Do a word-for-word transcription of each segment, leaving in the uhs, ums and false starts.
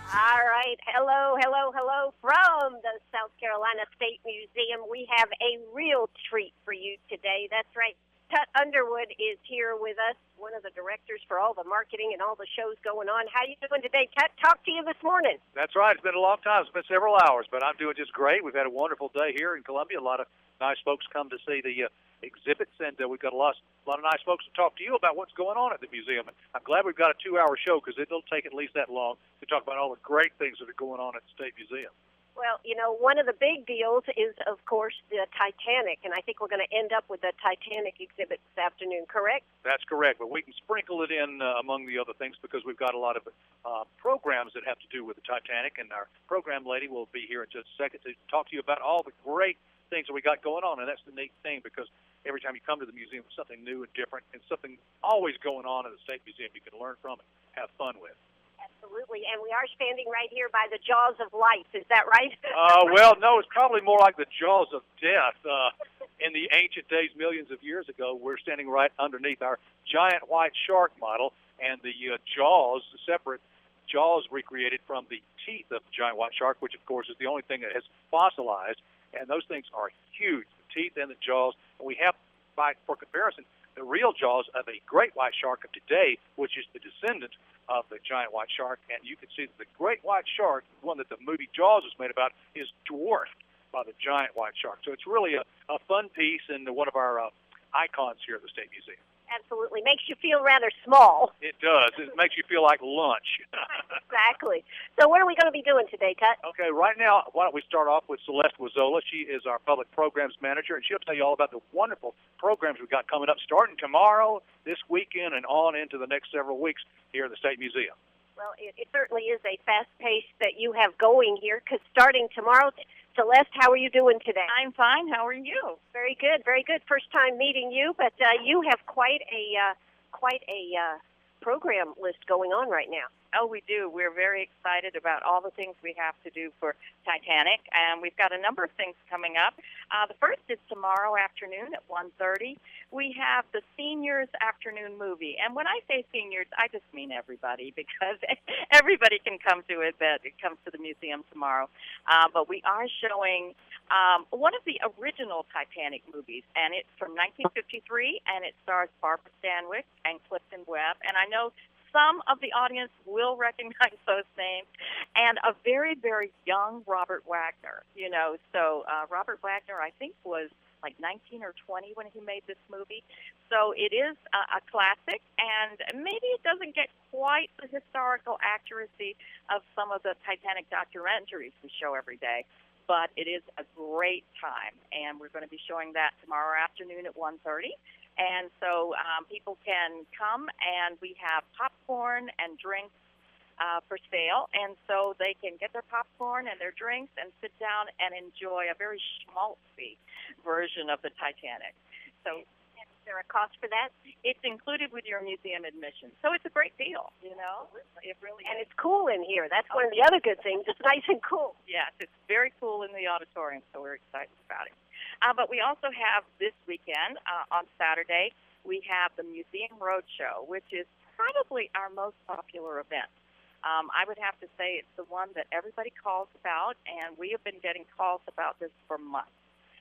All right. Hello, hello, hello from the South Carolina State Museum. We have a real treat for you today. That's right. Tut Underwood is here with us, one of the directors for all the marketing and all the shows going on. How you doing today, Tut? Talk to you this morning. That's right. It's been a long time. It's been several hours, but I'm doing just great. We've had a wonderful day here in Columbia. A lot of nice folks come to see the uh, exhibits, and uh, we've got a lot, a lot of nice folks to talk to you about what's going on at the museum. And I'm glad we've got a two-hour show because it'll take at least that long to talk about all the great things that are going on at the State Museum. Well, you know, one of the big deals is, of course, the Titanic, and I think we're going to end up with the Titanic exhibit this afternoon, correct? That's correct, but we can sprinkle it in uh, among the other things because we've got a lot of uh, programs that have to do with the Titanic, and our program lady will be here in just a second to talk to you about all the great things that we got going on, and that's the neat thing because every time you come to the museum, it's something new and different and something always going on at the State Museum you can learn from and have fun with. Absolutely, and we are standing right here by the jaws of life. Is that right? uh, well, no, it's probably more like the jaws of death. Uh, in the ancient days, millions of years ago, we're standing right underneath our giant white shark model, and the uh, jaws, the separate jaws recreated from the teeth of the giant white shark, which, of course, is the only thing that has fossilized, and those things are huge, the teeth and the jaws. And we have, by for comparison, the real jaws of a great white shark of today, which is the descendant of the giant white shark, and you can see that the great white shark, the one that the movie Jaws is made about, is dwarfed by the giant white shark. So it's really a, a fun piece and one of our uh, icons here at the State Museum. Absolutely. Makes you feel rather small. It does. It makes you feel like lunch. Exactly. So what are we going to be doing today, Tut? Okay, right now, why don't we start off with Celeste Wazzola. She is our public programs manager, and she'll tell you all about the wonderful programs we've got coming up starting tomorrow, this weekend, and on into the next several weeks here at the State Museum. Well, it, it certainly is a fast pace that you have going here, because starting tomorrow, Celeste, how are you doing today? I'm fine. How are you? Very good, very good. First time meeting you, but uh, you have quite a uh, quite a uh, program list going on right now. Oh, we do. We're very excited about all the things we have to do for Titanic, and we've got a number of things coming up. Uh, the first is tomorrow afternoon at one thirty. We have the Seniors Afternoon Movie, and when I say seniors, I just mean everybody, because everybody can come to it that it comes to the museum tomorrow. Uh, but we are showing um, one of the original Titanic movies, and it's from nineteen fifty-three, and it stars Barbara Stanwyck and Clifton Webb, and I know some of the audience will recognize those names, and a very, very young Robert Wagner, you know. So uh, Robert Wagner, I think, was like nineteen or twenty when he made this movie. So it is a, a classic, and maybe it doesn't get quite the historical accuracy of some of the Titanic documentaries we show every day, but it is a great time, and we're going to be showing that tomorrow afternoon at one thirty. And so um, people can come, and we have popcorn and drinks uh, for sale. And so they can get their popcorn and their drinks and sit down and enjoy a very schmaltzy version of the Titanic. So, is there a cost for that? It's included with your museum admission. So it's a great deal, you know. It really and is. It's cool in here. That's one of the other good things. It's nice and cool. Yes, it's very cool in the auditorium, so we're excited about it. Uh, but we also have this weekend, uh, on Saturday, we have the Museum Roadshow, which is probably our most popular event. Um, I would have to say it's the one that everybody calls about, and we have been getting calls about this for months.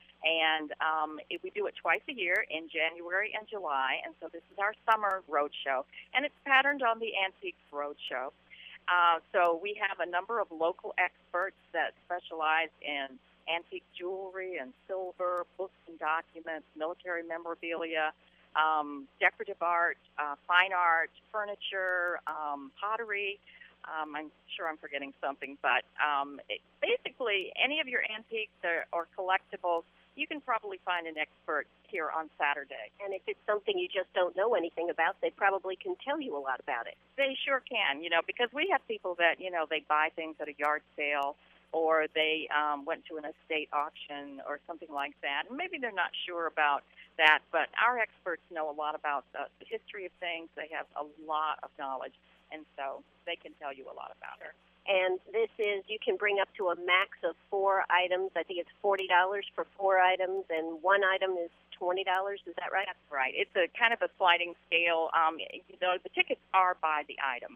And um, it, we do it twice a year in January and July, and so this is our summer roadshow, and it's patterned on the Antiques Roadshow. Uh, so we have a number of local experts that specialize in antique jewelry and silver, books and documents, military memorabilia, um, decorative art, uh, fine art, furniture, um, pottery. Um, I'm sure I'm forgetting something, but um, it, basically any of your antiques or, or collectibles, you can probably find an expert here on Saturday. And if it's something you just don't know anything about, they probably can tell you a lot about it. They sure can, you know, because we have people that, you know, they buy things at a yard sale, or they um, went to an estate auction or something like that. And maybe they're not sure about that, but our experts know a lot about uh, the history of things. They have a lot of knowledge, and so they can tell you a lot about it. And this is, you can bring up to a max of four items. I think it's forty dollars for four items, and one item is twenty dollars. Is that right? That's right. It's a kind of a sliding scale. Um, you know, the tickets are by the item.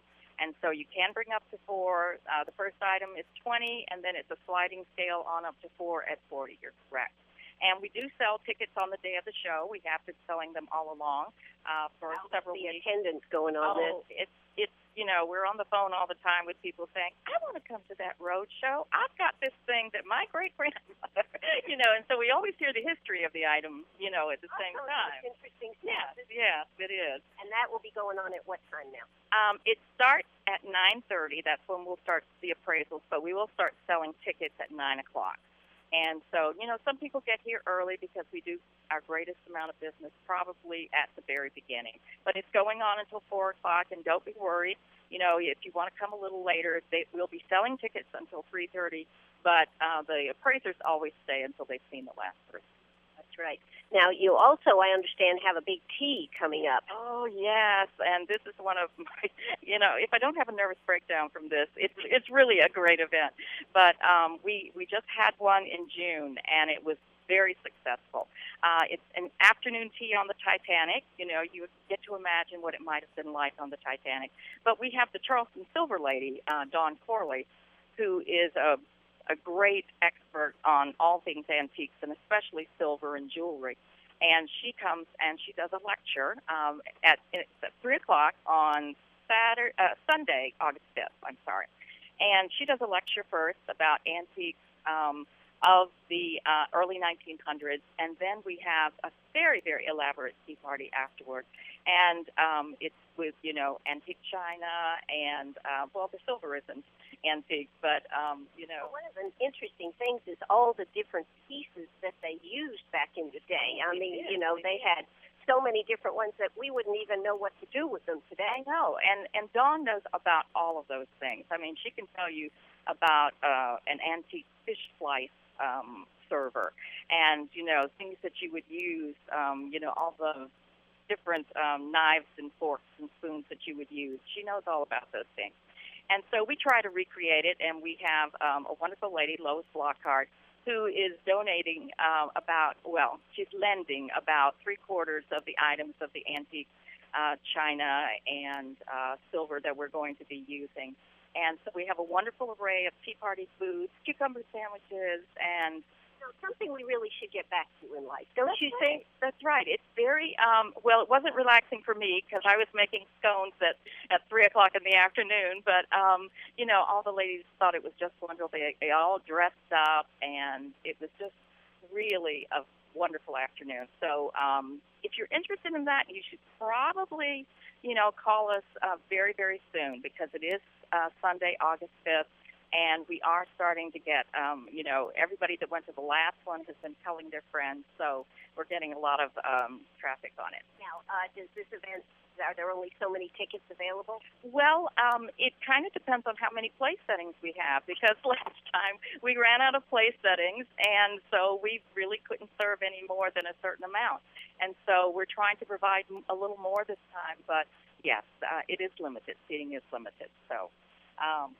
And so you can bring up to four. Uh, the first item is twenty, and then it's a sliding scale on up to four at forty. You're correct. And we do sell tickets on the day of the show. We have been selling them all along uh, for How's several the weeks. attendance going on Oh, this? it's it's you know, we're on the phone all the time with people saying, I want to come to that road show. I've got this thing that my great grandmother, you know, and so we always hear the history of the item, you know, at the same Oh, time. that's interesting Yes, stuff. yes, it is. And that will be going on at what time now? Um, it starts at nine thirty. That's when we'll start the appraisals, but we will start selling tickets at nine o'clock. And so, you know, some people get here early because we do our greatest amount of business probably at the very beginning. But it's going on until four o'clock, and don't be worried. You know, if you want to come a little later, they, we'll be selling tickets until three thirty, but uh, the appraisers always stay until they've seen the last person. That's right. Now, you also, I understand, have a big tea coming up. Oh, yes, and this is one of my, you know, if I don't have a nervous breakdown from this, it's it's really a great event. But um, we, we just had one in June, and it was very successful. Uh, it's an afternoon tea on the Titanic. You know, you get to imagine what it might have been like on the Titanic. But we have the Charleston Silver Lady, uh, Dawn Corley, who is a a great expert on all things antiques and especially silver and jewelry. And she comes and she does a lecture um, at, it's at three o'clock on Saturday, uh, Sunday, August fifth, I'm sorry. And she does a lecture first about antiques um, of the uh, early nineteen hundreds, and then we have a very, very elaborate tea party afterward. And um, it's with, you know, antique china and, uh, well, the silver isn't antique, but, um, you know. One of the interesting things is all the different pieces that they used back in the day. I They mean, did. you know, they had so many different ones that we wouldn't even know what to do with them today. I know, and, and Dawn knows about all of those things. I mean, she can tell you about uh, an antique fish slice um, server and, you know, things that you would use, um, you know, all the different um, knives and forks and spoons that you would use. She knows all about those things. And so we try to recreate it, and we have um, a wonderful lady, Lois Lockhart, who is donating uh, about, well, she's lending about three-quarters of the items of the antique uh, china and uh, silver that we're going to be using. And so we have a wonderful array of tea party foods, cucumber sandwiches, and So something we really should get back to in life, don't That's you right. think? That's right. It's very, um, well, it wasn't relaxing for me because I was making scones at, at three o'clock in the afternoon, but, um, you know, all the ladies thought it was just wonderful. They, they all dressed up, and it was just really a wonderful afternoon. So um, if you're interested in that, you should probably, you know, call us uh, very, very soon because it is uh, Sunday, August fifth. And we are starting to get, um, you know, everybody that went to the last one has been telling their friends, so we're getting a lot of um, traffic on it. Now, uh, does this event, are there only so many tickets available? Well, um, it kind of depends on how many place settings we have, because last time we ran out of place settings, and so we really couldn't serve any more than a certain amount. And so we're trying to provide a little more this time, but yes, uh, it is limited. Seating is limited, so... Um,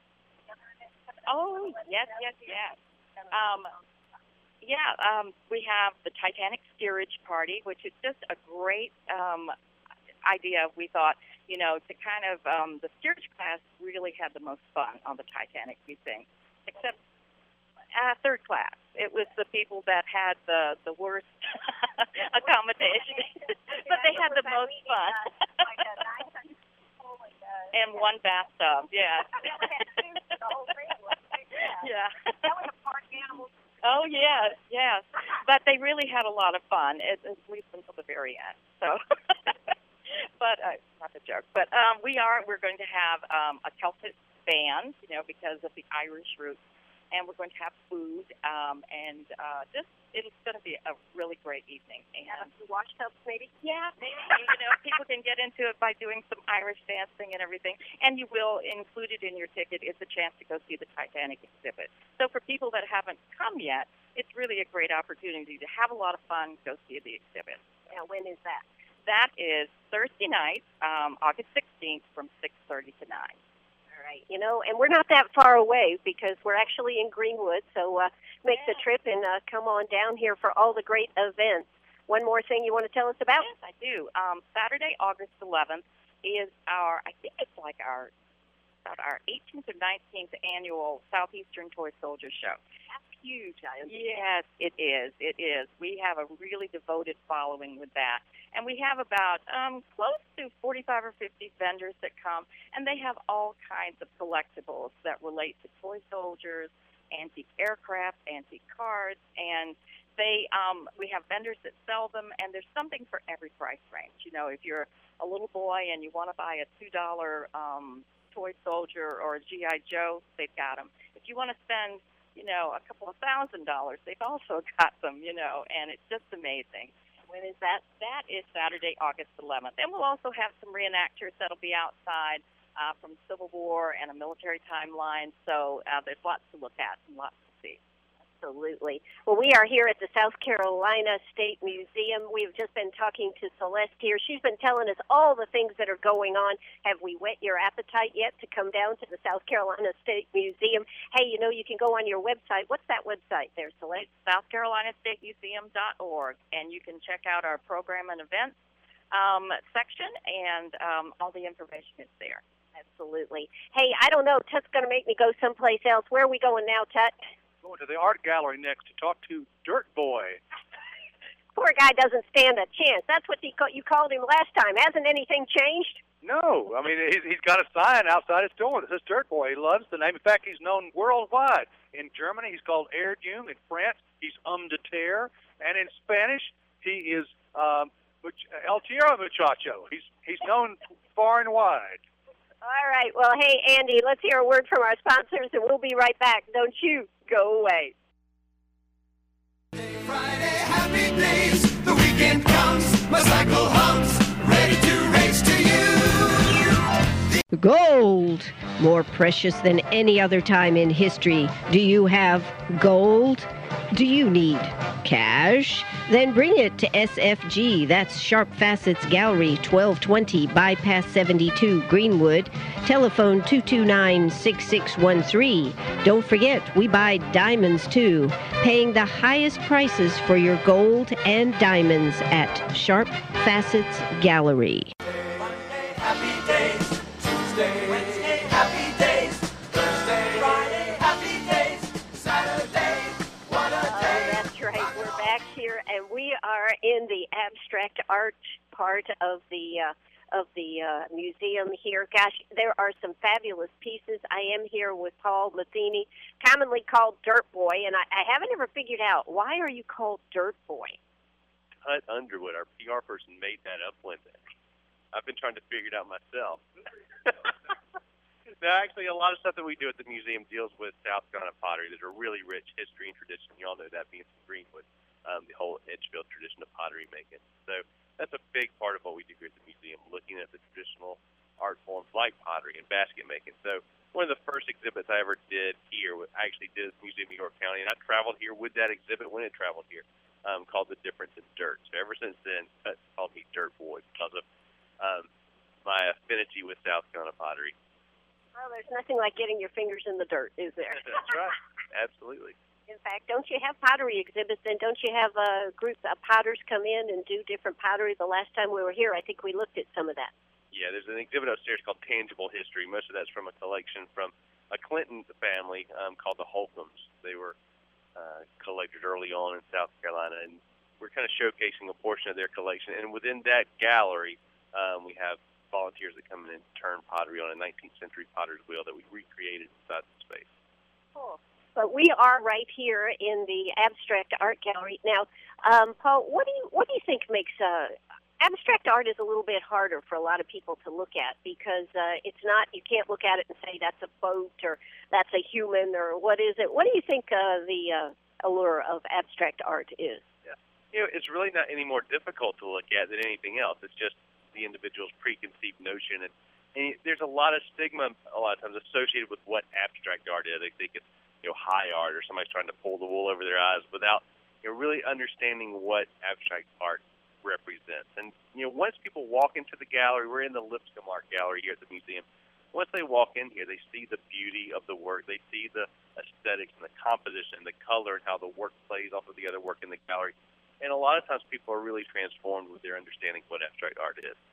Oh, yes, yes, yes. Um, yeah, um, we have the Titanic Steerage Party, which is just a great um, idea, we thought, you know, to kind of, um, the steerage class really had the most fun on the Titanic, we think, except uh, third class. It was the people that had the, the worst accommodation, but they had the most fun. And one bathtub, yeah. Yeah. Oh, yes, yes. But they really had a lot of fun, at, at least until the very end. So, but uh, not a joke. But um, we are. We're going to have um, a Celtic band, you know, because of the Irish roots, and we're going to have food, um, and uh, just it's going to be a really great evening. And Uh, wash tubs, maybe? yeah, maybe, you know, people can get into it by doing some Irish dancing and everything. And you will, included in your ticket is a chance to go see the Titanic exhibit. So for people that haven't come yet, it's really a great opportunity to have a lot of fun, go see the exhibit. Now, when is that? That is Thursday night, um, August sixteenth from six thirty to nine. All right. You know, and we're not that far away because we're actually in Greenwood, so uh, make the trip and uh, come on down here for all the great events. One more thing you want to tell us about? Yes, I do. Um, Saturday, August eleventh is our, I think it's like our about our eighteenth or nineteenth annual Southeastern Toy Soldier Show. That's huge, I understand. Yes, it is. It is. We have a really devoted following with that. And we have about um, close to forty-five or fifty vendors that come, and they have all kinds of collectibles that relate to toy soldiers, antique aircraft, antique cars, and they um, we have vendors that sell them, and there's something for every price range. You know, if you're a little boy and you want to buy a two dollar um, toy soldier or a G I Joe, they've got them. If you want to spend, you know, a couple of thousand dollars, they've also got them, you know, and it's just amazing. When is that? That is Saturday, August eleventh. And we'll also have some reenactors that'll be outside uh, from Civil War and a military timeline. So uh, there's lots to look at and lots to see. Absolutely. Well, we are here at the South Carolina State Museum. We've just been talking to Celeste here. She's been telling us all the things that are going on. Have we whet your appetite yet to come down to the South Carolina State Museum? Hey, you know, you can go on your website. What's that website there, Celeste? South Carolina State Museum dot org, and you can check out our program and events um, section, and um, all the information is there. Absolutely. Hey, I don't know. Tut's going to make me go someplace else. Where are we going now, Tut? Going to the art gallery next to talk to Dirt Boy. Poor guy doesn't stand a chance. That's what he, you called him last time. Hasn't anything changed? No. I mean, he's, he's got a sign outside his door that says Dirt Boy. He loves the name. In fact, he's known worldwide. In Germany, he's called Air Jung. In France, he's Um de Terre. And in Spanish, he is um, El Tierra Muchacho. He's, he's known far and wide. All right. Well, hey, Andy, let's hear a word from our sponsors, and we'll be right back. Don't you go away. Friday, happy days. The weekend comes. My cycle hums. Ready to race to you. Gold, more precious than any other time in history. Do you have gold? Do you need cash? Then bring it to S F G. That's Sharp Facets Gallery, twelve twenty Bypass seventy-two, Greenwood. Telephone two two nine, six six one three. Don't forget, we buy diamonds too. Paying the highest prices for your gold and diamonds at Sharp Facets Gallery. Monday, happy days. Tuesday, Wednesday, happy days. Thursday, Friday, happy days. Saturday, what a day. Oh, that's right. We're back here, and we are in the abstract art part of the uh, of the uh, museum here. Gosh, there are some fabulous pieces. I am here with Paul Matheny, commonly called Dirt Boy, and I, I haven't ever figured out, why are you called Dirt Boy? Tut Underwood, our P R person, made that up one day. I've been trying to figure it out myself. No, actually, a lot of stuff that we do at the museum deals with South Carolina pottery. There's a really rich history and tradition. You all know that being from Greenwood, um, the whole Edgefield tradition of pottery making. So that's a big part of what we do here at the museum, looking at the traditional art forms like pottery and basket making. So one of the first exhibits I ever did here, I actually did at the Museum of York County, and I traveled here with that exhibit when it traveled here, um, called The Difference in Dirt. So ever since then, Tut called me Dirt Boy because of um, my affinity with South Carolina pottery. Well, there's nothing like getting your fingers in the dirt, is there? That's right. Absolutely. In fact, don't you have pottery exhibits, and don't you have uh, groups of potters come in and do different pottery? The last time we were here, I think we looked at some of that. Yeah, there's an exhibit upstairs called Tangible History. Most of that's from a collection from a Clinton family um, called the Holcombs. They were uh, collected early on in South Carolina, and we're kind of showcasing a portion of their collection. And within that gallery, um, we have volunteers that come in and turn pottery on a nineteenth century potter's wheel that we recreated inside the space. Cool. But we are right here in the abstract art gallery now. Um, Paul, what do you what do you think makes uh, abstract art is a little bit harder for a lot of people to look at because uh, it's not you can't look at it and say that's a boat or that's a human or what is it? What do you think uh, the uh, allure of abstract art is? Yeah, you know, it's really not any more difficult to look at than anything else. It's just the individual's preconceived notion, and, and there's a lot of stigma a lot of times associated with what abstract art is. They think it's you know high art or somebody's trying to pull the wool over their eyes without you know really understanding what abstract art represents. And you know once people walk into the gallery, we're in the Lipscomb Art Gallery here at the museum. Once they walk in here, they see the beauty of the work. They see the aesthetics and the composition, the color, and how the work plays off of the other work in the gallery. And a lot of times people are really transformed with their understanding of what abstract art is.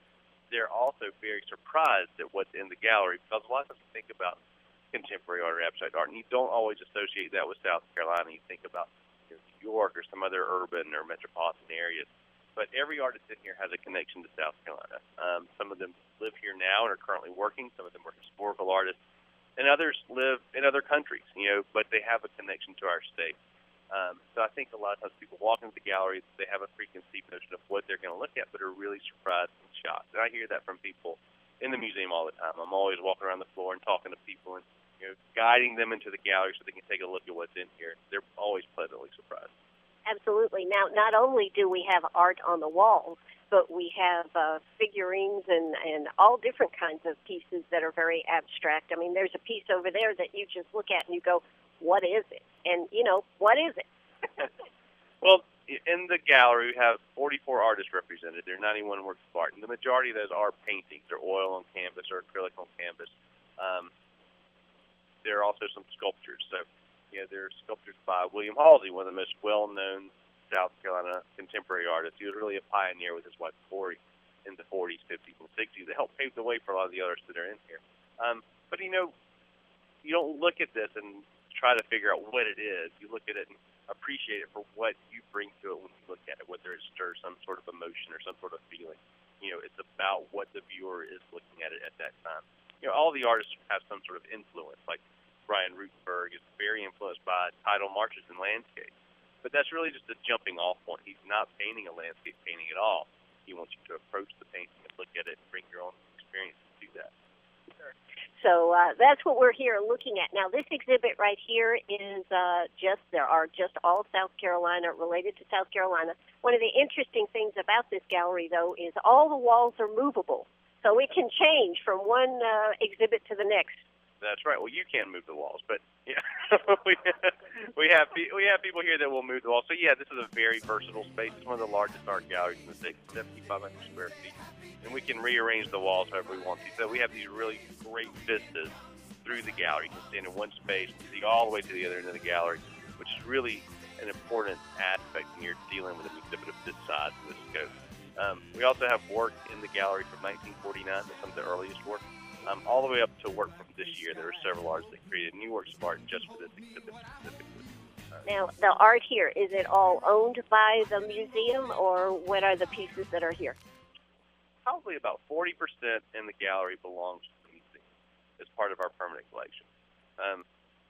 they're also very surprised at what's in the gallery, because a lot of times you think about contemporary art or abstract art, and you don't always associate that with South Carolina. You think about, you know, New York or some other urban or metropolitan areas. But every artist in here has a connection to South Carolina. Um, some of them live here now and are currently working. Some of them are historical artists, and others live in other countries, you know, but they have a connection to our state. Um, so I think a lot of times people walk into the gallery, they have a preconceived notion of what they're going to look at, but are really surprised and shocked. And I hear that from people in the museum all the time. I'm always walking around the floor and talking to people and, you know, guiding them into the gallery so they can take a look at what's in here. They're always pleasantly surprised. Absolutely. Now, not only do we have art on the walls, but we have uh, figurines and, and all different kinds of pieces that are very abstract. I mean, there's a piece over there that you just look at and you go, what is it? And, you know, what is it? Well, in the gallery, we have forty-four artists represented. There are ninety-one works of art, and the majority of those are paintings. They're oil on canvas or acrylic on canvas. Um, there are also some sculptures. So, yeah, there are sculptures by William Halsey, one of the most well-known South Carolina contemporary artists. He was really a pioneer with his wife, Corey, in the forties, fifties, and sixties. They helped pave the way for a lot of the artists that are in here. Um, but, you know, you don't look at this and try to figure out what it is. You look at it and appreciate it for what you bring to it when you look at it, whether it stirs some sort of emotion or some sort of feeling. You know, it's about what the viewer is looking at it at that time. You know, all the artists have some sort of influence, like Brian Rutenberg is very influenced by tidal marches and landscapes. But that's really just a jumping off point. He's not painting a landscape painting at all. He wants you to approach the painting and look at it and bring your own experience to do that. So uh, that's what we're here looking at. Now, this exhibit right here is uh, just, there are just all South Carolina, related to South Carolina. One of the interesting things about this gallery, though, is all the walls are movable. So it can change from one uh, exhibit to the next. That's right. Well, you can't move the walls, but yeah, we, we have we have people here that will move the walls. So yeah, this is a very versatile space. It's one of the largest art galleries in the state, seventy-five hundred square feet, and we can rearrange the walls however we want to. So we have these really great vistas through the gallery. You can stand in one space, see all the way to the other end of the gallery, which is really an important aspect when you're dealing with an exhibit of this size and this scope. Um, we also have work in the gallery from nineteen forty-nine, that's some of the earliest work. Um, all the way up to work from this year. There are several artists that created new works of art just for this exhibit specifically. Uh, now, the art here, is it all owned by the museum, or what are the pieces that are here? Probably about forty percent in the gallery belongs to the museum as part of our permanent collection. Um,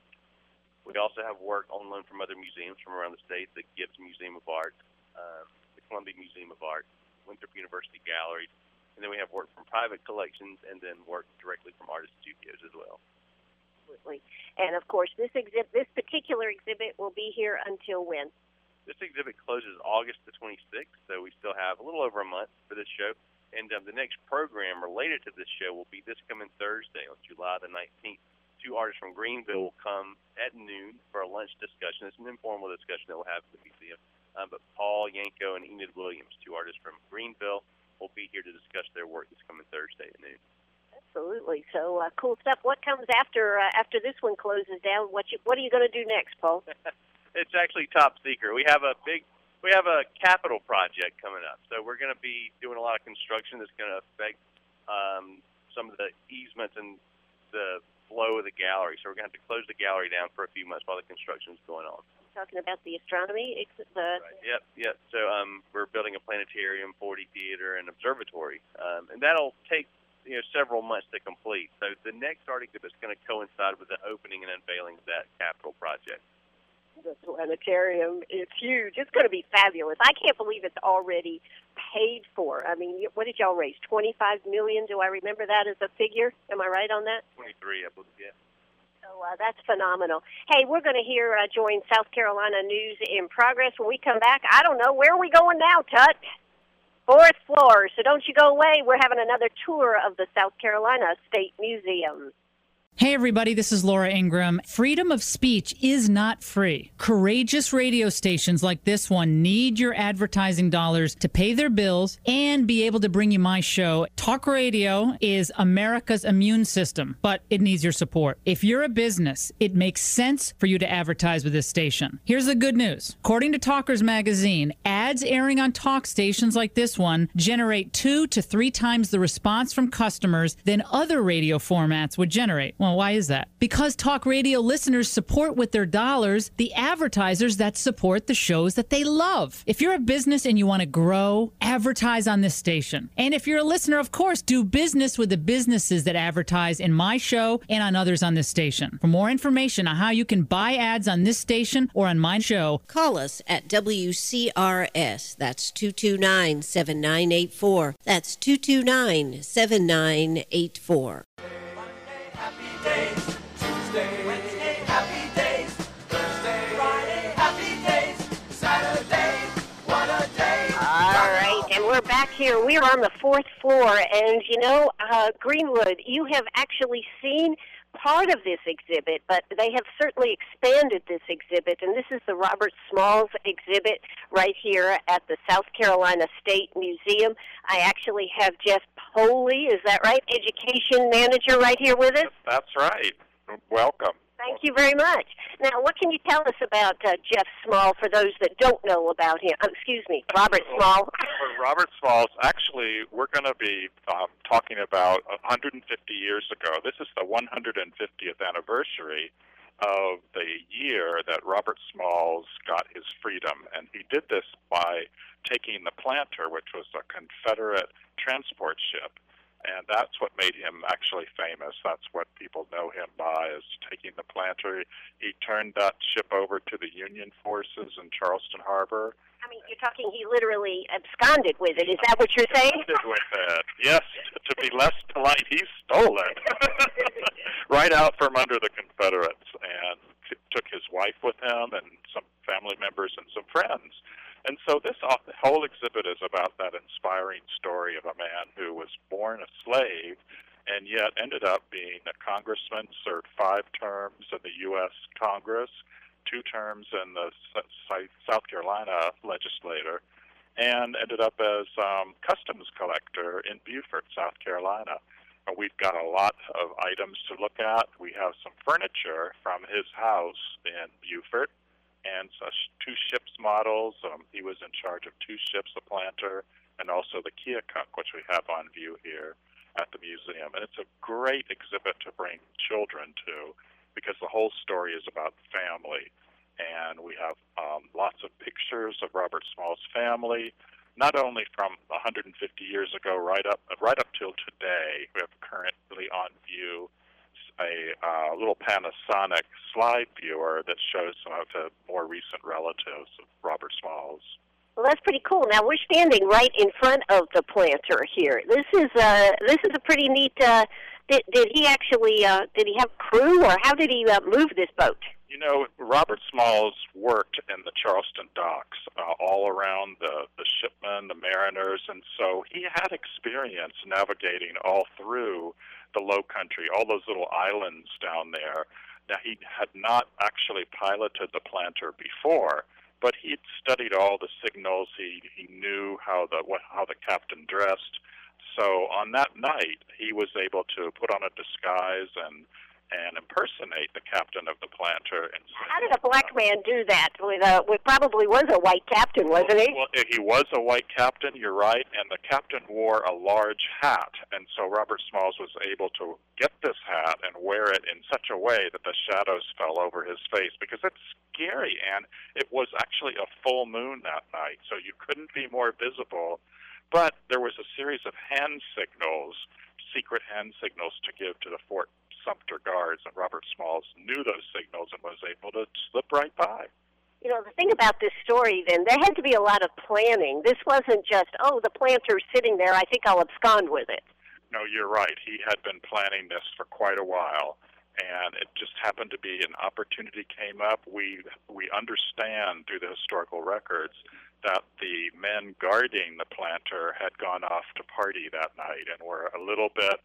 we also have work on loan from other museums from around the state, the Gibbs Museum of Art, uh, the Columbia Museum of Art, Winthrop University Gallery. And then we have work from private collections and then work directly from artist studios as well. Absolutely. And, of course, this exhibit, this particular exhibit will be here until when? This exhibit closes August the twenty-sixth, so we still have a little over a month for this show. And um, the next program related to this show will be this coming Thursday on July the nineteenth. Two artists from Greenville will come at noon for a lunch discussion. It's an informal discussion that we'll have at the museum. Um, but Paul Yanko and Enid Williams, two artists from Greenville, will be here to discuss their work this coming Thursday at noon. Absolutely. So uh, cool stuff. What comes after uh, after this one closes down? What you, what are you going to do next, Paul? It's actually top secret. We have a big we have a capital project coming up. So we're going to be doing a lot of construction that's going to affect um, some of the easements and the flow of the gallery. So we're going to have to close the gallery down for a few months while the construction is going on. Talking about the astronomy. The right. Yep, yep. So um, we're building a planetarium, four D theater, and observatory, um, and that'll take you know several months to complete. So the next art exhibit is going to coincide with the opening and unveiling of that capital project. The planetarium is huge. It's going to be fabulous. I can't believe it's already paid for. I mean, what did y'all raise? twenty-five million dollars? Do I remember that as a figure? Am I right on that? twenty-three, I believe. Yeah. So uh, that's phenomenal. Hey, we're going to hear uh, join South Carolina News in Progress when we come back. I don't know. Where are we going now, Tut? Fourth floor. So don't you go away. We're having another tour of the South Carolina State Museum. Hey everybody, this is Laura Ingram. Freedom of speech is not free. Courageous radio stations like this one need your advertising dollars to pay their bills and be able to bring you my show. Talk radio is America's immune system, but it needs your support. If you're a business, it makes sense for you to advertise with this station. Here's the good news. According to Talkers Magazine, ads airing on talk stations like this one generate two to three times the response from customers than other radio formats would generate. Well, why is that? Because talk radio listeners support with their dollars the advertisers that support the shows that they love. If you're a business and you want to grow, advertise on this station. And if you're a listener, of course, do business with the businesses that advertise in my show and on others on this station. For more information on how you can buy ads on this station or on my show, call us at W C R S. That's two two nine, seven nine eight four. That's two two nine, seven nine eight four. Days, Tuesday, Wednesday, happy days, Thursday, Friday, happy days, Saturday, what a day. All right, and we're back here. We're on the fourth floor, and you know, uh, Greenwood, you have actually seen part of this exhibit, but they have certainly expanded this exhibit, and this is the Robert Smalls exhibit right here at the South Carolina State Museum. I actually have Jeff Poley, is that right, education manager right here with us? That's right. Welcome. Thank you very much. Now, what can you tell us about uh, Jeff Small for those that don't know about him? Um, excuse me, Robert Small. For Robert Smalls, actually, we're going to be um, talking about one hundred fifty years ago. This is the one hundred fiftieth anniversary of the year that Robert Smalls got his freedom. And he did this by taking the Planter, which was a Confederate transport ship. And that's what made him actually famous. That's what people know him by, is taking the Planter. He turned that ship over to the Union forces in Charleston Harbor. I mean, you're talking he literally absconded with it. Is that what you're saying? Absconded with it. Yes, to be less polite, he stole it. Right out from under the Confederates, and t- took his wife with him and some family members and some friends. And so this the whole exhibit is about that inspiring story of a man who was born a slave and yet ended up being a congressman, served five terms in the U S Congress, two terms in the South Carolina legislature, and ended up as um, customs collector in Beaufort, South Carolina. Uh, we've got a lot of items to look at. We have some furniture from his house in Beaufort, and uh, two ships models. Um, he was in charge of two ships, the Planter, and also the Keokuk, which we have on view here at the museum. And it's a great exhibit to bring children to, because the whole story is about family. And we have um, lots of pictures of Robert Small's family, not only from one hundred fifty years ago right up right up till today. We have currently on view a uh, little Panasonic slide viewer that shows some of the more recent relatives of Robert Smalls. Well, that's pretty cool. Now we're standing right in front of the Planter here. This is uh, this is a pretty neat. Uh, did, did he actually uh, did he have crew, or how did he uh, move this boat? You know, Robert Smalls worked in the Charleston docks, uh, all around the, the shipmen, the mariners, and so he had experience navigating all through the Low Country, all those little islands down there. Now, he had not actually piloted the Planter before, but he'd studied all the signals. He he knew how the what, how the captain dressed. So on that night, he was able to put on a disguise and and impersonate the captain of the Planter. And how did a black man do that? With a, with probably was a white captain, wasn't he? Well, he was a white captain, you're right, and the captain wore a large hat. And so Robert Smalls was able to get this hat and wear it in such a way that the shadows fell over his face, because it's scary, and it was actually a full moon that night, so you couldn't be more visible. But there was a series of hand signals, secret hand signals to give to the Fort Sumter guards, and Robert Smalls knew those signals and was able to slip right by. You know, the thing about this story, then, there had to be a lot of planning. This wasn't just, oh, the Planter's sitting there, I think I'll abscond with it. No, you're right. He had been planning this for quite a while, and it just happened to be an opportunity came up. We we understand through the historical records that the men guarding the Planter had gone off to party that night and were a little bit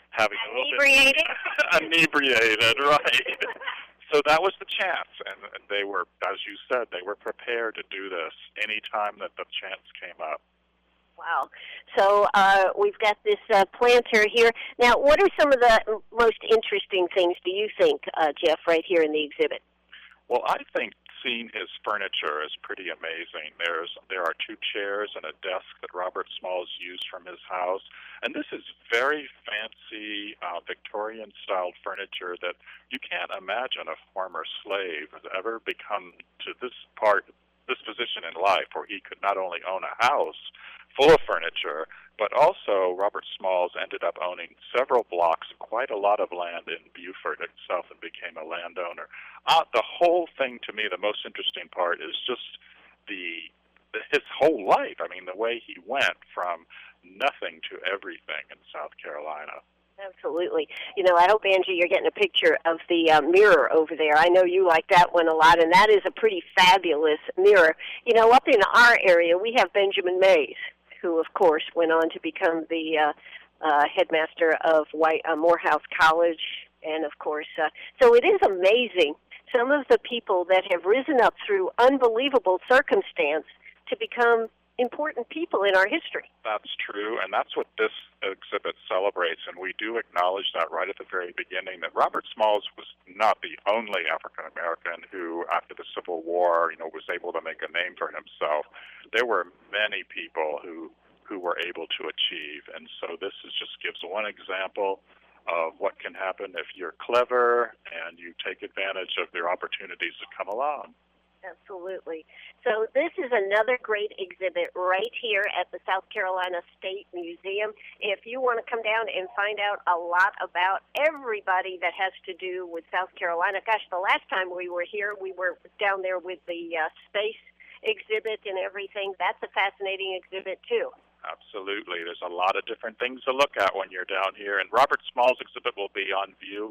having a little Inebriated? bit inebriated, right? So that was the chance, and and they were, as you said, they were prepared to do this any time that the chance came up. Wow. So uh, we've got this uh, planter here. Now, what are some of the most interesting things, do you think, uh, Jeff, right here in the exhibit? Well, I think seeing his furniture is pretty amazing. There's there are two chairs and a desk that Robert Smalls used from his house, and this is very fancy uh, Victorian-styled furniture that you can't imagine a former slave has ever become to this part, this position in life, where he could not only own a house full of furniture, but also Robert Smalls ended up owning several blocks, quite a lot of land in Beaufort itself, and became a landowner. Uh, the whole thing, to me, the most interesting part is just the, the his whole life. I mean, the way he went from nothing to everything in South Carolina. Absolutely. You know, I hope, Angie, you're getting a picture of the uh, mirror over there. I know you like that one a lot, and that is a pretty fabulous mirror. You know, up in our area, we have Benjamin Mays, who, of course, went on to become the uh, uh, headmaster of White uh, Morehouse College, and, of course, uh, so it is amazing some of the people that have risen up through unbelievable circumstance to become important people in our history. That's true, and that's what this exhibit celebrates, and we do acknowledge that right at the very beginning, that Robert Smalls was not the only African-American who, after the Civil War, you know, was able to make a name for himself. There were many people who, who were able to achieve, and so this is just gives one example of what can happen if you're clever and you take advantage of the opportunities that come along. Absolutely. So this is another great exhibit right here at the South Carolina State Museum. If you want to come down and find out a lot about everybody that has to do with South Carolina, gosh, the last time we were here, we were down there with the uh, space exhibit and everything. That's a fascinating exhibit, too. Absolutely. There's a lot of different things to look at when you're down here. And Robert Smalls' exhibit will be on view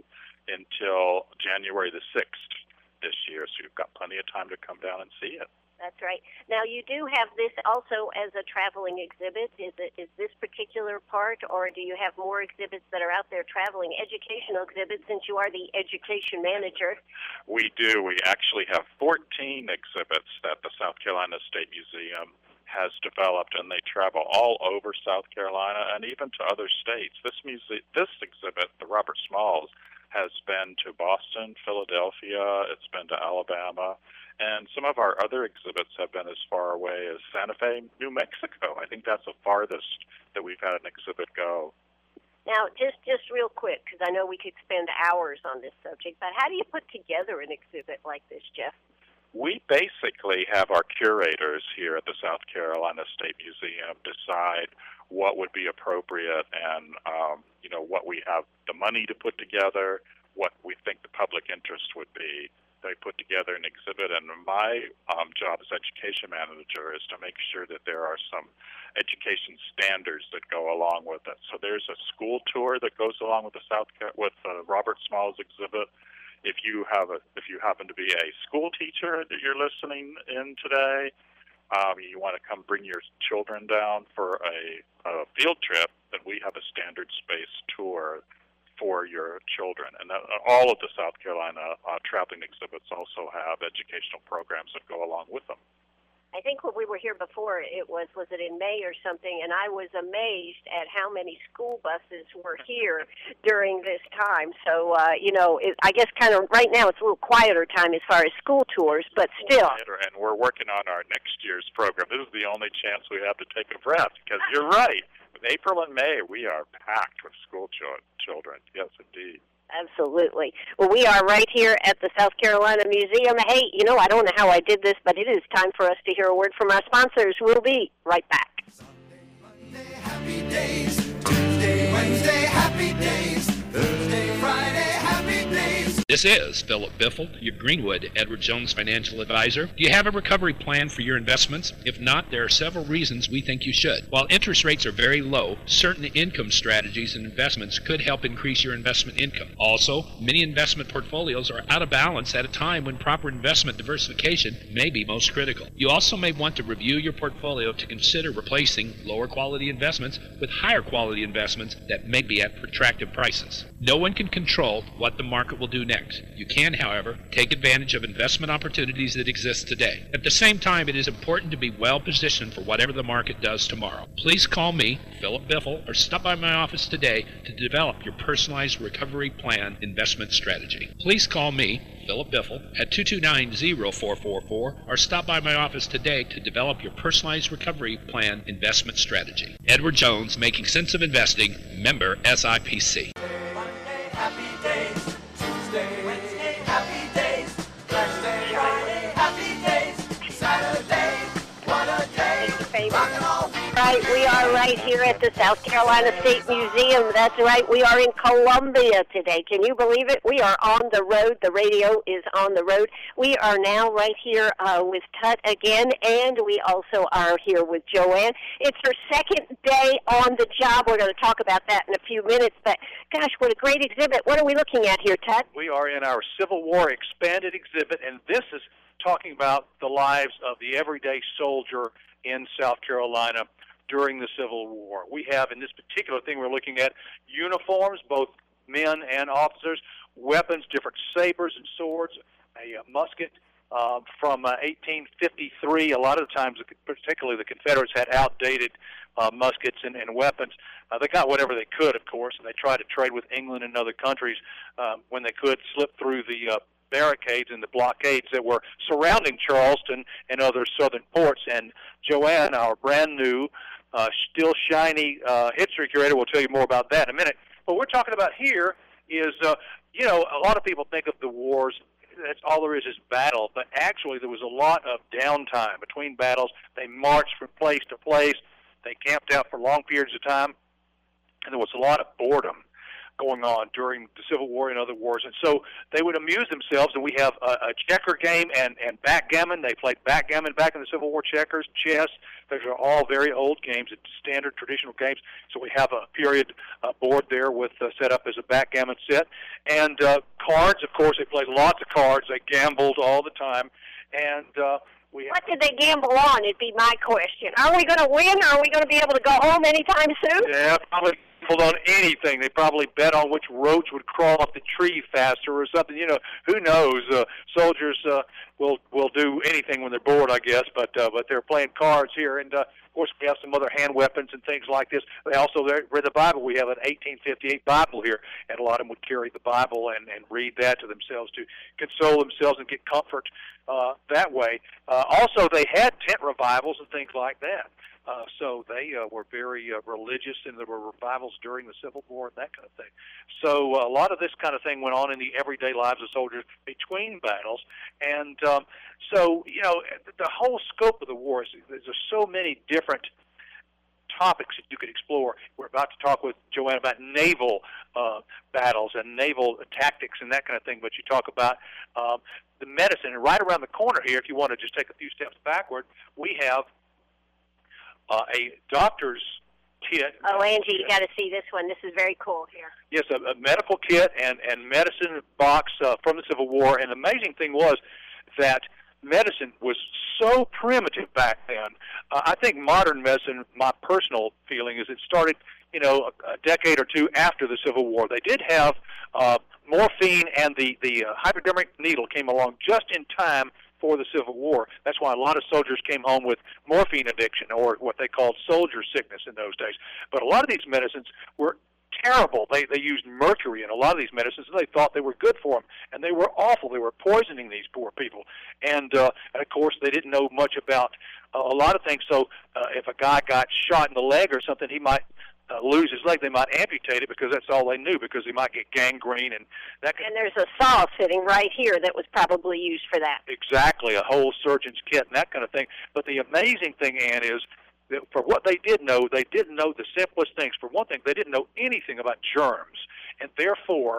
until January the sixth. This year, so you've got plenty of time to come down and see it. That's right. Now, you do have this also as a traveling exhibit. Is it is this particular part, or do you have more exhibits that are out there traveling, educational exhibits, since you are the education manager? We do. We actually have fourteen exhibits that the South Carolina State Museum has developed, and they travel all over South Carolina and even to other states. This muse- this exhibit, the Robert Smalls, has been to Boston, Philadelphia, it's been to Alabama, and some of our other exhibits have been as far away as Santa Fe, New Mexico. I think that's the farthest that we've had an exhibit go. Now, just, just real quick, because I know we could spend hours on this subject, but how do you put together an exhibit like this, Jeff? We basically have our curators here at the South Carolina State Museum decide what would be appropriate and, um, you know, what we have the money to put together, what we think the public interest would be. They put together an exhibit, and my um, job as education manager is to make sure that there are some education standards that go along with it. So there's a school tour that goes along with the South with uh, Robert Smalls exhibit. If you have a, if you happen to be a school teacher that you're listening in today, um, you want to come bring your children down for a, a field trip, then we have a standard space tour for your children. And that, all of the South Carolina uh, traveling exhibits also have educational programs that go along with them. I think when we were here before, it was, was it in May or something, and I was amazed at how many school buses were here during this time. So, uh, you know, it, I guess kind of right now it's a little quieter time as far as school tours, but still. And we're working on our next year's program. This is the only chance we have to take a breath, because you're right. With April and May, we are packed with school ch- children. Yes, indeed. Absolutely. Well, we are right here at the South Carolina Museum. Hey, you know, I don't know how I did this, but it is time for us to hear a word from our sponsors. We'll be right back. Sunday, Monday, happy days. Tuesday, Wednesday, happy days. Thursday, Friday, happy days. This is Philip Biffle, your Greenwood Edward Jones financial advisor. Do you have a recovery plan for your investments? If not, there are several reasons we think you should. While interest rates are very low, certain income strategies and investments could help increase your investment income. Also, many investment portfolios are out of balance at a time when proper investment diversification may be most critical. You also may want to review your portfolio to consider replacing lower quality investments with higher quality investments that may be at attractive prices. No one can control what the market will do next. You can, however, take advantage of investment opportunities that exist today. At the same time, it is important to be well positioned for whatever the market does tomorrow. Please call me, Philip Biffle, or stop by my office today to develop your personalized recovery plan investment strategy. Please call me, Philip Biffle, at two two nine, zero four four four, or stop by my office today to develop your personalized recovery plan investment strategy. Edward Jones, Making Sense of Investing, member S I P C. Monday, happy days. Tuesday, Wednesday, happy days. Thursday, Friday, happy days. Saturday, what a day. Rockin' all week. Right, we are right here at the South Carolina State Museum. That's right, we are in Columbia today. Can you believe it? We are on the road. The radio is on the road. We are now right here uh, with Tut again, and we also are here with Joanne. It's her second day on the job. We're going to talk about that in a few minutes, but gosh, what a great exhibit. What are we looking at here, Tut? We are in our Civil War expanded exhibit, and this is talking about the lives of the everyday soldier in South Carolina during the Civil War. We have, in this particular thing we're looking at, uniforms, both men and officers, weapons, different sabers and swords, a uh, musket uh, from uh, eighteen fifty-three. A lot of the times, particularly the Confederates, had outdated uh, muskets and, and weapons. Uh, they got whatever they could, of course, and they tried to trade with England and other countries um, when they could, slip through the uh, barricades and the blockades that were surrounding Charleston and other southern ports. And Joanne, our brand new, uh, still shiny uh, history curator, will tell you more about that in a minute. What we're talking about here is, uh, you know, a lot of people think of the wars, that's all there is is battle, but actually there was a lot of downtime between battles. They marched from place to place. They camped out for long periods of time, and there was a lot of boredom going on during the Civil War and other wars. And so they would amuse themselves, and we have a, a checker game and, and backgammon. They played backgammon back in the Civil War, checkers, chess. Those are all very old games, standard traditional games. So we have a period uh, board there with uh, set up as a backgammon set. And uh, cards, of course, they played lots of cards. They gambled all the time. And uh, we What did they gamble on? It'd be my question. Are we going to win, or are we going to be able to go home anytime soon? Yeah, probably on anything. They probably bet on which roach would crawl up the tree faster or something. You know, who knows? Uh, soldiers uh, will will do anything when they're bored, I guess. But uh, but they're playing cards here, and uh, of course we have some other hand weapons and things like this. They also read the Bible. We have an eighteen fifty-eight Bible here, and a lot of them would carry the Bible and and read that to themselves to console themselves and get comfort uh, that way. Uh, also, they had tent revivals and things like that. Uh, so they uh, were very uh, religious, and there were revivals during the Civil War and that kind of thing. So uh, a lot of this kind of thing went on in the everyday lives of soldiers between battles. And um, so, you know, the whole scope of the war is there's so many different topics that you could explore. We're about to talk with Joanne about naval uh, battles and naval tactics and that kind of thing, but you talk about um, the medicine. And right around the corner here, if you want to just take a few steps backward, we have Uh, a doctor's kit. Oh, Angie, you got to see this one. This is very cool here. Yes, a, a medical kit and, and medicine box uh, from the Civil War. And the amazing thing was that medicine was so primitive back then. Uh, I think modern medicine, my personal feeling is it started, you know, a, a decade or two after the Civil War. They did have uh, morphine, and the, the uh, hypodermic needle came along just in time for the Civil War. That's why a lot of soldiers came home with morphine addiction, or what they called soldier sickness in those days. But a lot of these medicines were terrible. They they used mercury in a lot of these medicines, and they thought they were good for them, and they were awful. They were poisoning these poor people. And, uh, and of course, they didn't know much about uh, a lot of things. So uh, if a guy got shot in the leg or something, he might Uh, lose his leg. They might amputate it because that's all they knew, because he might get gangrene and that. And there's a saw sitting right here that was probably used for that. Exactly, a whole surgeon's kit and that kind of thing. But the amazing thing, Ann, is that for what they did know, they didn't know the simplest things. For one thing, they didn't know anything about germs, and therefore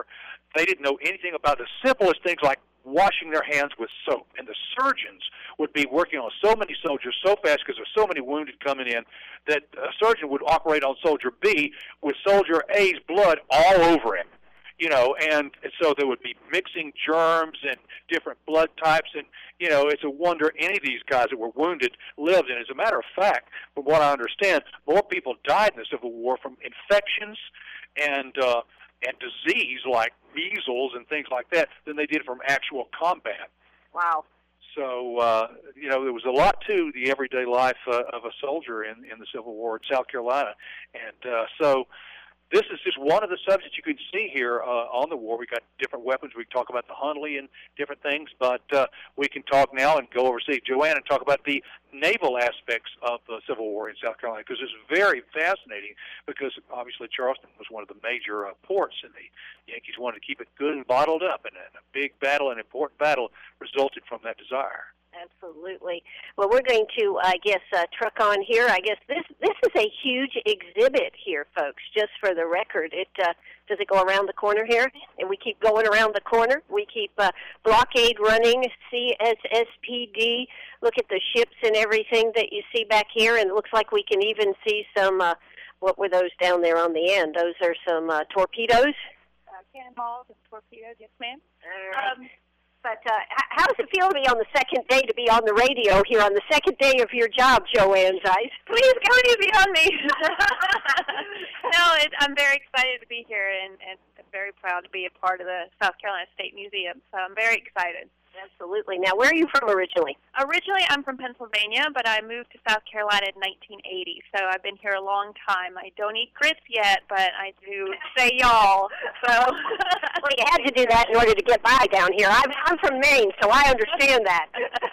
they didn't know anything about the simplest things like washing their hands with soap. And the surgeons would be working on so many soldiers so fast because there's so many wounded coming in that a surgeon would operate on Soldier B with Soldier A's blood all over him. You know, and so they would be mixing germs and different blood types, and, you know, it's a wonder any of these guys that were wounded lived. And as a matter of fact, from what I understand, more people died in the Civil War from infections and uh, and disease like measles and things like that than they did from actual combat. Wow. So, uh, you know, there was a lot to the everyday life uh, of a soldier in, in the Civil War in South Carolina. And uh, so this is just one of the subjects you can see here uh, on the war. We got different weapons. We can talk about the Hundley and different things, but uh, we can talk now and go overseas, Joanne, and talk about the naval aspects of the Civil War in South Carolina, because it's very fascinating, because obviously Charleston was one of the major uh, ports, and the Yankees wanted to keep it good and bottled up, and a big battle, an important battle, resulted from that desire. Absolutely. Well, we're going to, I guess, uh, truck on here. I guess this this is a huge exhibit here, folks, just for the record. It uh, does it go around the corner here? And we keep going around the corner. We keep uh, blockade running, C S S P D. Look at the ships and everything that you see back here, and it looks like we can even see some, uh, what were those down there on the end? Those are some uh, torpedoes? Uh, cannonballs and torpedoes, yes, ma'am. Uh, um, But uh, how does it feel to be on the second day, to be on the radio here on the second day of your job, Joanne Zeiss? Please go easy on me. No, it, I'm very excited to be here, and, and very proud to be a part of the South Carolina State Museum. So I'm very excited. Absolutely. Now, where are you from originally? Originally, I'm from Pennsylvania, but I moved to South Carolina in nineteen eighty, so I've been here a long time. I don't eat grits yet, but I do say y'all. So. Well, you had to do that in order to get by down here. I'm, I'm from Maine, so I understand that.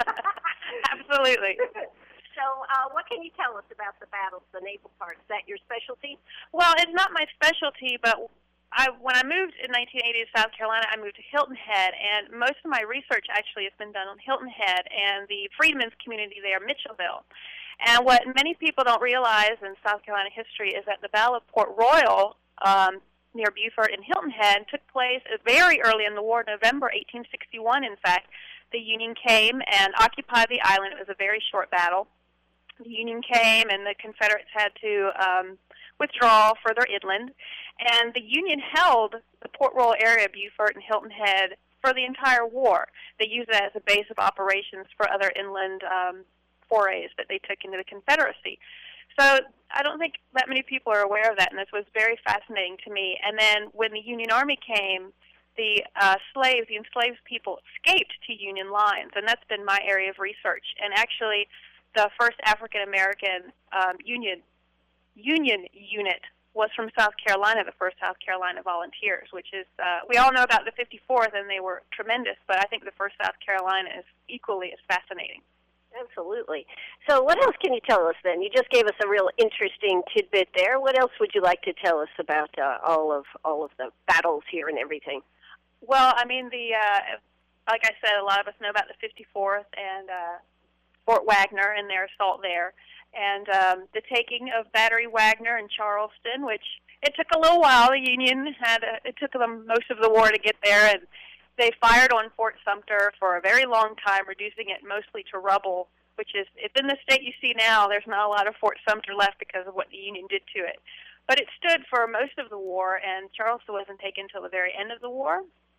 Absolutely. So uh, what can you tell us about the battles, the naval part? Is that your specialty? Well, it's not my specialty, but I, when I moved in nineteen eighty to South Carolina, I moved to Hilton Head, and most of my research actually has been done on Hilton Head and the freedmen's community there, Mitchellville. And what many people don't realize in South Carolina history is that the Battle of Port Royal um, near Beaufort and Hilton Head took place very early in the war, November eighteen sixty-one, in fact. The Union came and occupied the island. It was a very short battle. The Union came, and the Confederates had to um, withdraw further inland. And the Union held the Port Royal area, Beaufort and Hilton Head, for the entire war. They used it as a base of operations for other inland um, forays that they took into the Confederacy. So I don't think that many people are aware of that, and this was very fascinating to me. And then when the Union Army came, the uh, slaves, the enslaved people, escaped to Union lines, and that's been my area of research. And actually, the first African-American um, Union Union unit was from South Carolina, the first South Carolina Volunteers, which is, uh, we all know about the fifty-fourth, and they were tremendous, but I think the first South Carolina is equally as fascinating. Absolutely. So what else can you tell us then? You just gave us a real interesting tidbit there. What else would you like to tell us about uh, all of all of the battles here and everything? Well, I mean, the uh, like I said, a lot of us know about the fifty-fourth and uh, Fort Wagner and their assault there, and um, the taking of Battery Wagner in Charleston, which it took a little while. The Union had a, it took them most of the war to get there, and they fired on Fort Sumter for a very long time, reducing it mostly to rubble, which is, it's in the state you see now. There's not a lot of Fort Sumter left because of what the Union did to it. But it stood for most of the war, and Charleston wasn't taken until the very end of the war.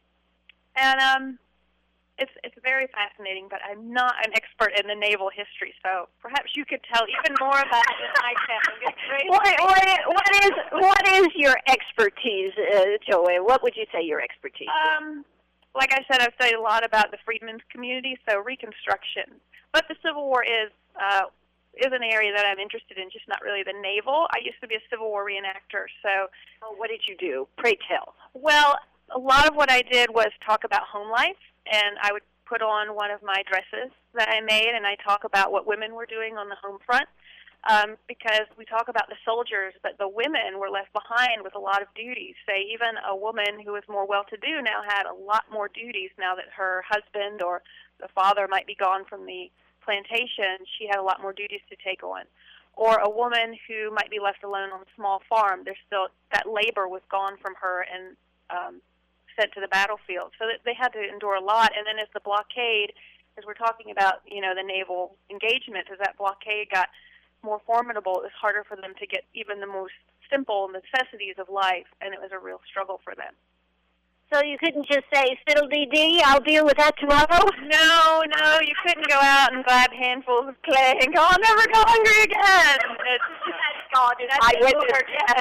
And um, it's it's very fascinating, but I'm not an expert in the naval history, so perhaps you could tell even more about it than I can. What, what, what, is, what is your expertise, uh, Joanne? What would you say your expertise is? Um, like I said, I've studied a lot about the freedmen's community, so Reconstruction. But the Civil War is uh, is an area that I'm interested in, just not really the naval. I used to be a Civil War reenactor, so... Oh, what did you do? Pray tell. Well, a lot of what I did was talk about home life, and I would put on one of my dresses that I made, and I talk about what women were doing on the home front, um, because we talk about the soldiers, but the women were left behind with a lot of duties. Say, even a woman who was more well-to-do now had a lot more duties now that her husband or the father might be gone from the plantation. She had a lot more duties to take on. Or a woman who might be left alone on a small farm. There's still, that labor was gone from her, and um, sent to the battlefield. So that they had to endure a lot. And then as the blockade, as we're talking about, you know, the naval engagement, as that blockade got more formidable, it was harder for them to get even the most simple necessities of life, and it was a real struggle for them. So you couldn't just say, fiddle-dee-dee, I'll deal with that tomorrow? No, no, you couldn't go out and grab handfuls of clay and go, I'll never go hungry again. It's, That's God, that's I went hard, yes.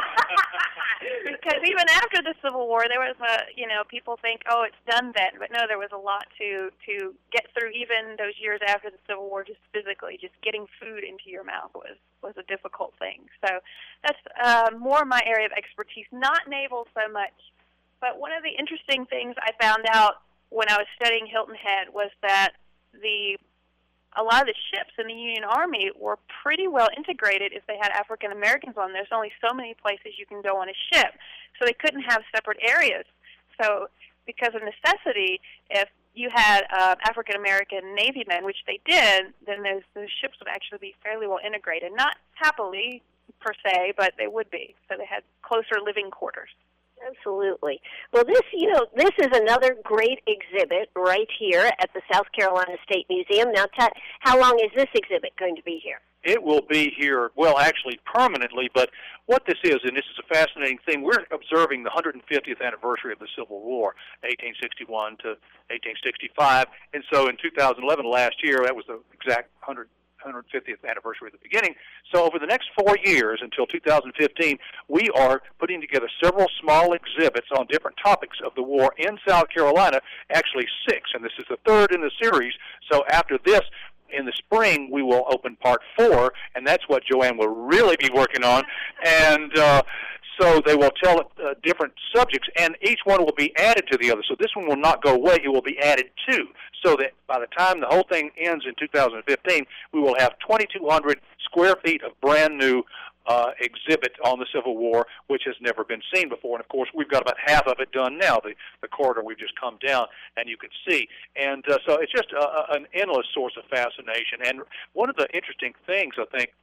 Because even after the Civil War, there was a, you know, people think, oh, it's done then. But no, there was a lot to, to get through even those years after the Civil War, just physically. Just getting food into your mouth was, was a difficult thing. So that's uh, more my area of expertise, not naval so much. But one of the interesting things I found out when I was studying Hilton Head was that the a lot of the ships in the Union Army were pretty well integrated if they had African Americans on. There's only so many places you can go on a ship, so they couldn't have separate areas. So because of necessity, if you had uh, African American Navy men, which they did, then those, those ships would actually be fairly well integrated. Not happily, per se, but they would be. So they had closer living quarters. Absolutely. Well, this, you know, this is another great exhibit right here at the South Carolina State Museum. Now, Tut, how long is this exhibit going to be here? It will be here, well, actually permanently, but what this is, and this is a fascinating thing, we're observing the one hundred fiftieth anniversary of the Civil War, eighteen sixty-one to eighteen sixty-five, and so in two thousand eleven, last year, that was the exact one hundred fiftieth anniversary of the beginning. So over the next four years, until two thousand fifteen, we are putting together several small exhibits on different topics of the war in South Carolina, actually six, and this is the third in the series. So after this, in the spring, we will open part four, and that's what Joanne will really be working on. And uh, so they will tell uh, different subjects, and each one will be added to the other. So this one will not go away. It will be added to, so that by the time the whole thing ends in two thousand fifteen, we will have twenty-two hundred square feet of brand new uh, exhibit on the Civil War, which has never been seen before. And, of course, we've got about half of it done now, the, the corridor we've just come down, and you can see. And uh, so it's just a, an endless source of fascination. And one of the interesting things, I think,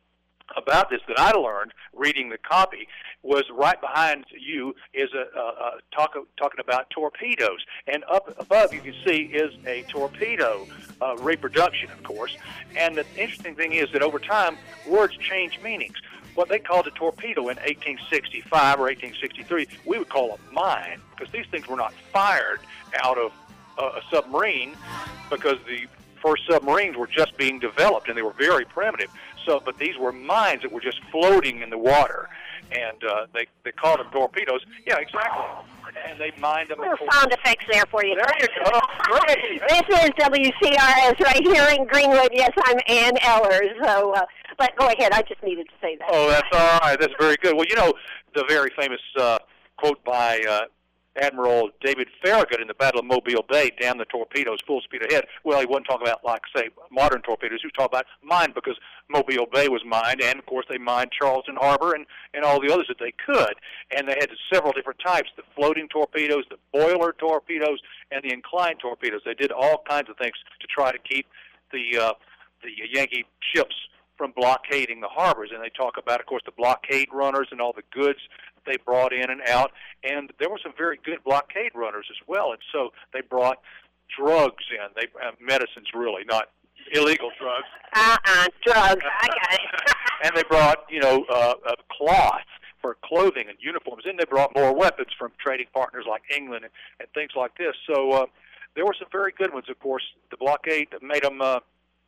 about this that I learned reading the copy was right behind you is a, a, a talk, talking about torpedoes, and up above you can see is a torpedo uh, reproduction, of course. And the interesting thing is that over time words change meanings. What they called a torpedo in eighteen sixty-five or eighteen sixty-three, we would call a mine, because these things were not fired out of uh, a submarine, because the first submarines were just being developed and they were very primitive. So, but these were mines that were just floating in the water, and uh, they they called them torpedoes. Yeah, exactly. And they mined them. Little sound effects there for you. There you go. Great. This is W C R S right here in Greenwood. Yes, I'm Ann Eller. So, uh, but go ahead. I just needed to say that. Oh, that's all right. That's very good. Well, you know, the very famous uh, quote by uh, Admiral David Farragut in the Battle of Mobile Bay, damn the torpedoes, full speed ahead. Well, he wasn't talking about, like, say, modern torpedoes. He was talking about mined, because Mobile Bay was mined, and, of course, they mined Charleston Harbor and, and all the others that they could. And they had several different types, the floating torpedoes, the boiler torpedoes, and the inclined torpedoes. They did all kinds of things to try to keep the uh, the Yankee ships from blockading the harbors. And they talk about, of course, the blockade runners and all the goods they brought in and out, and there were some very good blockade runners as well. And so they brought drugs in, they uh, medicines, really, not illegal drugs. Uh-uh, drugs. I got it. And they brought, you know, uh, uh, cloth for clothing and uniforms. And they brought more weapons from trading partners like England and, and things like this. So uh, there were some very good ones. Of course, the blockade made them uh,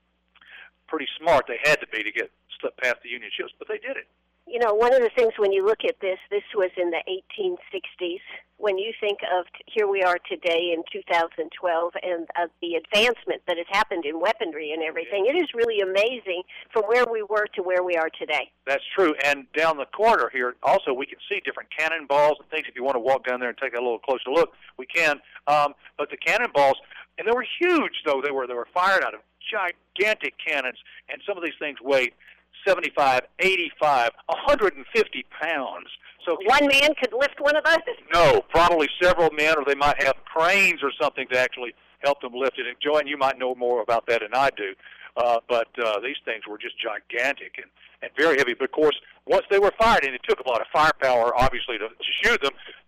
pretty smart. They had to be to get slipped past the Union ships, but they did it. You know, one of the things when you look at this, this was in the eighteen sixties. When you think of t- here we are today in two thousand twelve, and uh, the advancement that has happened in weaponry and everything, it is really amazing from where we were to where we are today. That's true. And down the corridor here, also, we can see different cannonballs and things. If you want to walk down there and take a little closer look, we can. Um, but the cannonballs, and they were huge, though. They were they were fired out of gigantic cannons, and some of these things weighed seventy-five, eighty-five, one hundred fifty pounds. So one man could lift one of those? No, probably several men, or they might have cranes or something to actually help them lift it. And Joanne, you might know more about that than I do. Uh, but uh, these things were just gigantic and, and very heavy. But, of course, once they were fired, and it took a lot of firepower, obviously, to, to shoot them,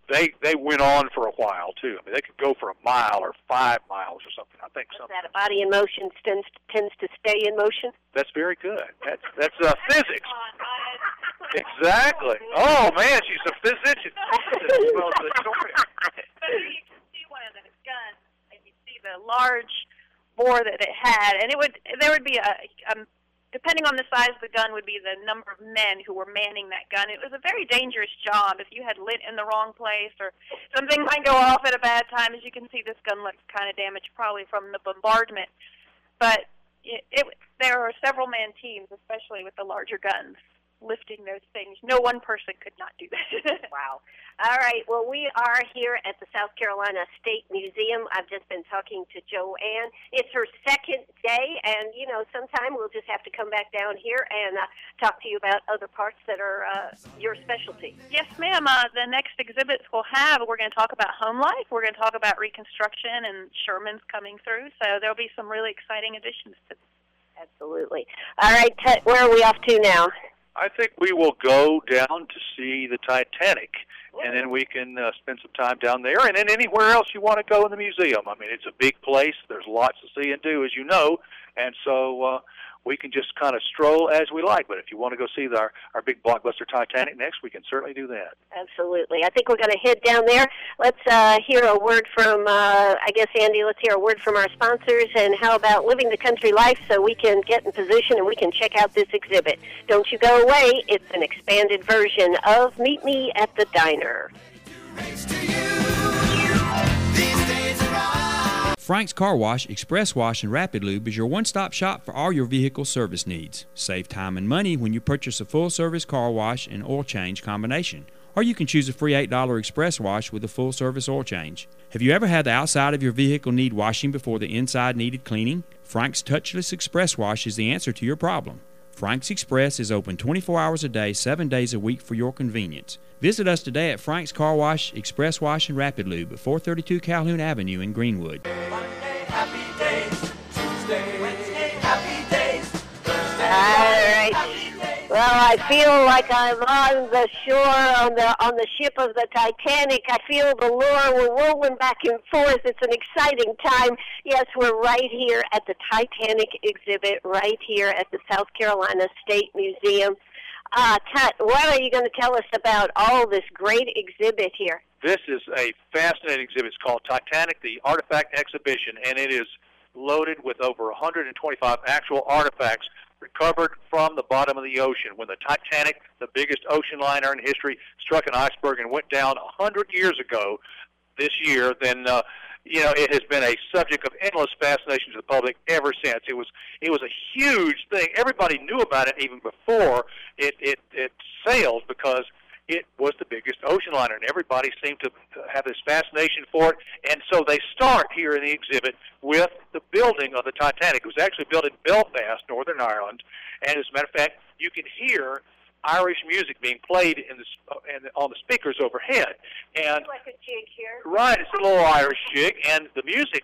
they they went on for a while too. I mean, they could go for a mile or five miles or something. I think something. That a body in motion tends tends to stay in motion. That's very good. That's that's uh, physics. Exactly. Oh man, she's a physician. Well, Victoria. But here you can see one of those guns, and you see the large bore that it had, and it would there would be a. a depending on the size of the gun, would be the number of men who were manning that gun. It was a very dangerous job. If you had lit in the wrong place or something might go off at a bad time. As you can see, this gun looks kind of damaged probably from the bombardment. But it, it, there are several man teams, especially with the larger guns, lifting those things. No one person could not do that. Wow. All right. Well, we are here at the South Carolina State Museum. I've just been talking to Joanne. It's her second day, and, you know, sometime we'll just have to come back down here and uh, talk to you about other parts that are uh, your specialty. Yes, ma'am. Uh, the next exhibits we'll have, we're going to talk about home life. We're going to talk about Reconstruction and Sherman's coming through. So there'll be some really exciting additions to this. Absolutely. All right, Tut, where are we off to now? I think we will go down to see the Titanic, and then we can uh, spend some time down there, and then anywhere else you want to go in the museum. I mean, it's a big place. There's lots to see and do, as you know, and so uh, we can just kind of stroll as we like. But if you want to go see the, our, our big blockbuster Titanic next, we can certainly do that. Absolutely. I think we're going to head down there. Let's uh, hear a word from, uh, I guess, Andy, let's hear a word from our sponsors, and how about Living the Country Life, so we can get in position and we can check out this exhibit. Don't you go away. It's an expanded version of Meet Me at the Diner. Frank's Car Wash, Express Wash, and Rapid Lube is your one-stop shop for all your vehicle service needs. Save time and money when you purchase a full-service car wash and oil change combination. Or you can choose a free eight dollar express wash with a full-service oil change. Have you ever had the outside of your vehicle need washing before the inside needed cleaning? Frank's Touchless Express Wash is the answer to your problem. Frank's Express is open twenty-four hours a day, seven days a week for your convenience. Visit us today at Frank's Car Wash, Express Wash, and Rapid Lube at four thirty-two Calhoun Avenue in Greenwood. Monday, happy days. Tuesday, Wednesday, happy days. Thursday, All right. happy days. Well, I feel like I'm on the shore, on the on the ship of the Titanic. I feel the lure. We're rolling back and forth. It's an exciting time. Yes, we're right here at the Titanic exhibit, right here at the South Carolina State Museum. Uh, Tut, what are you going to tell us about all this great exhibit here? This is a fascinating exhibit. It's called Titanic, the Artifact Exhibition, and it is loaded with over one hundred twenty-five actual artifacts recovered from the bottom of the ocean. When the Titanic, the biggest ocean liner in history, struck an iceberg and went down one hundred years ago this year, then uh, you know, it has been a subject of endless fascination to the public ever since. It was it was a huge thing. Everybody knew about it even before it, it, it sailed, because it was the biggest ocean liner, and everybody seemed to have this fascination for it. And so they start here in the exhibit with the building of the Titanic. It was actually built in Belfast, Northern Ireland, and as a matter of fact, you can hear Irish music being played in the, in the, on the speakers overhead. And like a jig here. Right, it's a little Irish jig, and the music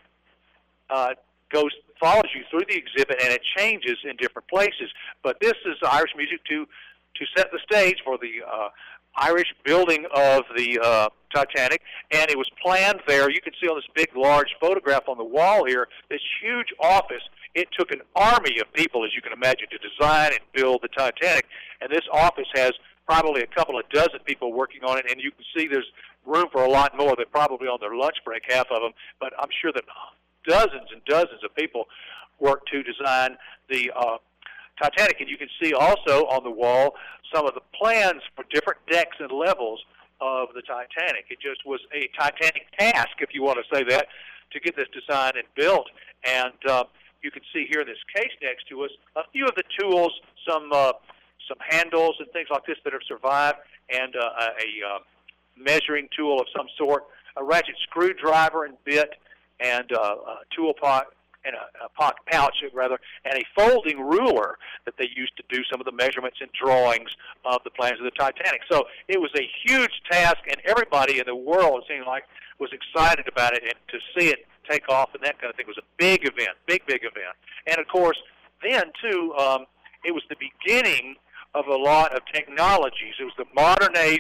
uh, goes follows you through the exhibit, and it changes in different places. But this is Irish music to to set the stage for the uh, Irish building of the uh, Titanic, and it was planned there. You can see on this big, large photograph on the wall here, this huge office. It took an army of people, as you can imagine, to design and build the Titanic, and this office has probably a couple of dozen people working on it, and you can see there's room for a lot more. They're probably on their lunch break, half of them, but I'm sure that dozens and dozens of people worked to design the uh, Titanic, and you can see also on the wall some of the plans for different decks and levels of the Titanic. It just was a Titanic task, if you want to say that, to get this designed and built. And uh, you can see here in this case next to us a few of the tools, some uh, some handles and things like this that have survived, and uh, a, a uh, measuring tool of some sort, a ratchet screwdriver and bit, and uh, a tool pot, and a, a pocket pouch, rather, and a folding ruler that they used to do some of the measurements and drawings of the plans of the Titanic. So it was a huge task, and everybody in the world, it seemed like, was excited about it, and to see it take off and that kind of thing was a big event, big, big event. And, of course, then, too, um, it was the beginning of a lot of technologies. It was the modern age. It was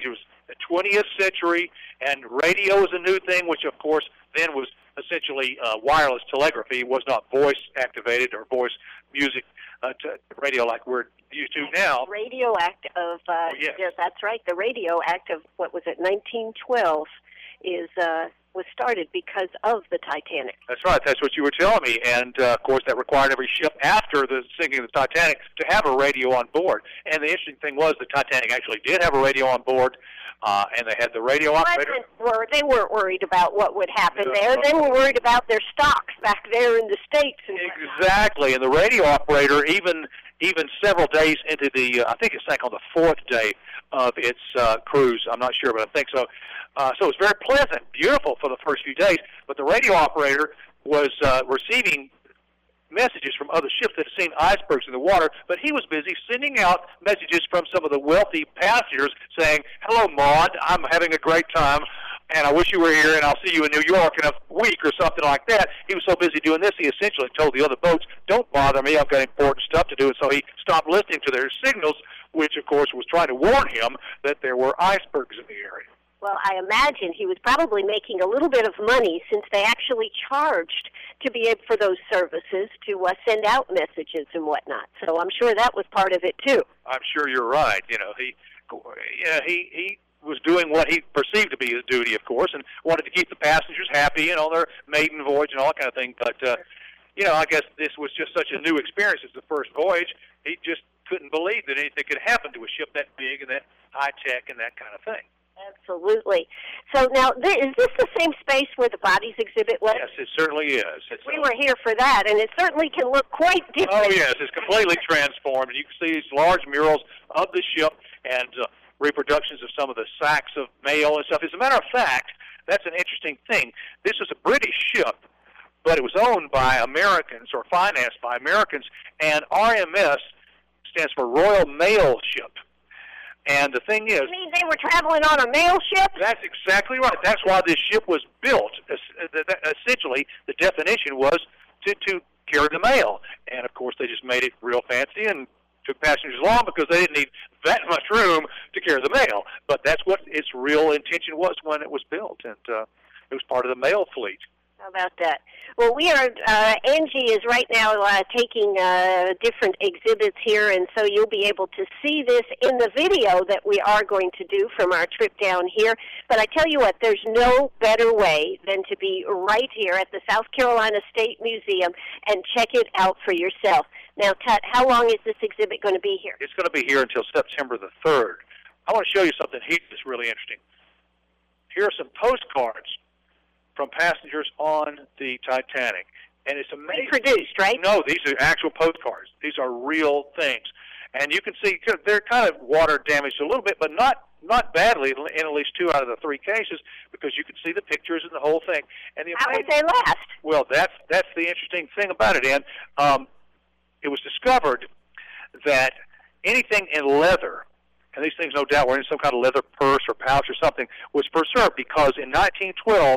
the twentieth century, and radio was a new thing, which, of course, then was essentially uh, wireless telegraphy. It was not voice-activated or voice music uh, to radio like we're used to now. Radio Act of, uh, oh, yes. yes, that's right, the Radio Act of, what was it, nineteen twelve is uh, was started because of the Titanic. That's right. That's what you were telling me. And, uh, of course, that required every ship after the sinking of the Titanic to have a radio on board. And the interesting thing was the Titanic actually did have a radio on board, uh, and they had the radio operator. Were, they weren't worried about what would happen Yeah. there. They were worried about their stocks back there in the States. And Exactly. And the radio operator, even even several days into the, uh, I think it sank on the fourth day of its uh, cruise. I'm not sure, but I think so. Uh, so it was very pleasant, beautiful for the first few days. But the radio operator was uh, receiving messages from other ships that had seen icebergs in the water, but he was busy sending out messages from some of the wealthy passengers saying, "Hello, Maud, I'm having a great time, and I wish you were here, and I'll see you in New York in a week," or something like that. He was so busy doing this, he essentially told the other boats, "Don't bother me, I've got important stuff to do," and so he stopped listening to their signals, which, of course, was trying to warn him that there were icebergs in the area. Well, I imagine he was probably making a little bit of money since they actually charged to be able for those services to uh, send out messages and whatnot. So I'm sure that was part of it too. I'm sure you're right. You know, he, yeah, he, he was doing what he perceived to be his duty, of course, and wanted to keep the passengers happy and on their maiden voyage and all that kind of thing. But uh, you know, I guess this was just such a new experience. It's the first voyage. He just couldn't believe that anything could happen to a ship that big and that high tech and that kind of thing. Absolutely. So now, th- is this the same space where the bodies exhibit was? Yes, it certainly is. It's, we were here for that, and it certainly can look quite different. Oh, yes, it's completely transformed. And you can see these large murals of the ship and uh, reproductions of some of the sacks of mail and stuff. As a matter of fact, that's an interesting thing. This is a British ship, but it was owned by Americans or financed by Americans, and R M S stands for Royal Mail Ship. And the thing is... You mean they were traveling on a mail ship? That's exactly right. That's why this ship was built. Essentially, the definition was to, to carry the mail. And, of course, they just made it real fancy and took passengers along because they didn't need that much room to carry the mail. But that's what its real intention was when it was built. And uh, it was part of the mail fleet. How about that? Well, we are, uh, Angie is right now uh, taking uh, different exhibits here, and so you'll be able to see this in the video that we are going to do from our trip down here. But I tell you what, there's no better way than to be right here at the South Carolina State Museum and check it out for yourself. Now, Tut, how long is this exhibit going to be here? It's going to be here until September the third. I want to show you something here that's really interesting. Here are some postcards from passengers on the Titanic. And it's amazing. Reproduced, right? No, these are actual postcards. These are real things. And you can see they're kind of water damaged a little bit, but not not badly in at least two out of the three cases, because you can see the pictures and the whole thing. And the How would they last? Well, that's that's the interesting thing about it, Ann. Um, it was discovered that anything in leather, and these things no doubt were in some kind of leather purse or pouch or something, was preserved because in nineteen twelve,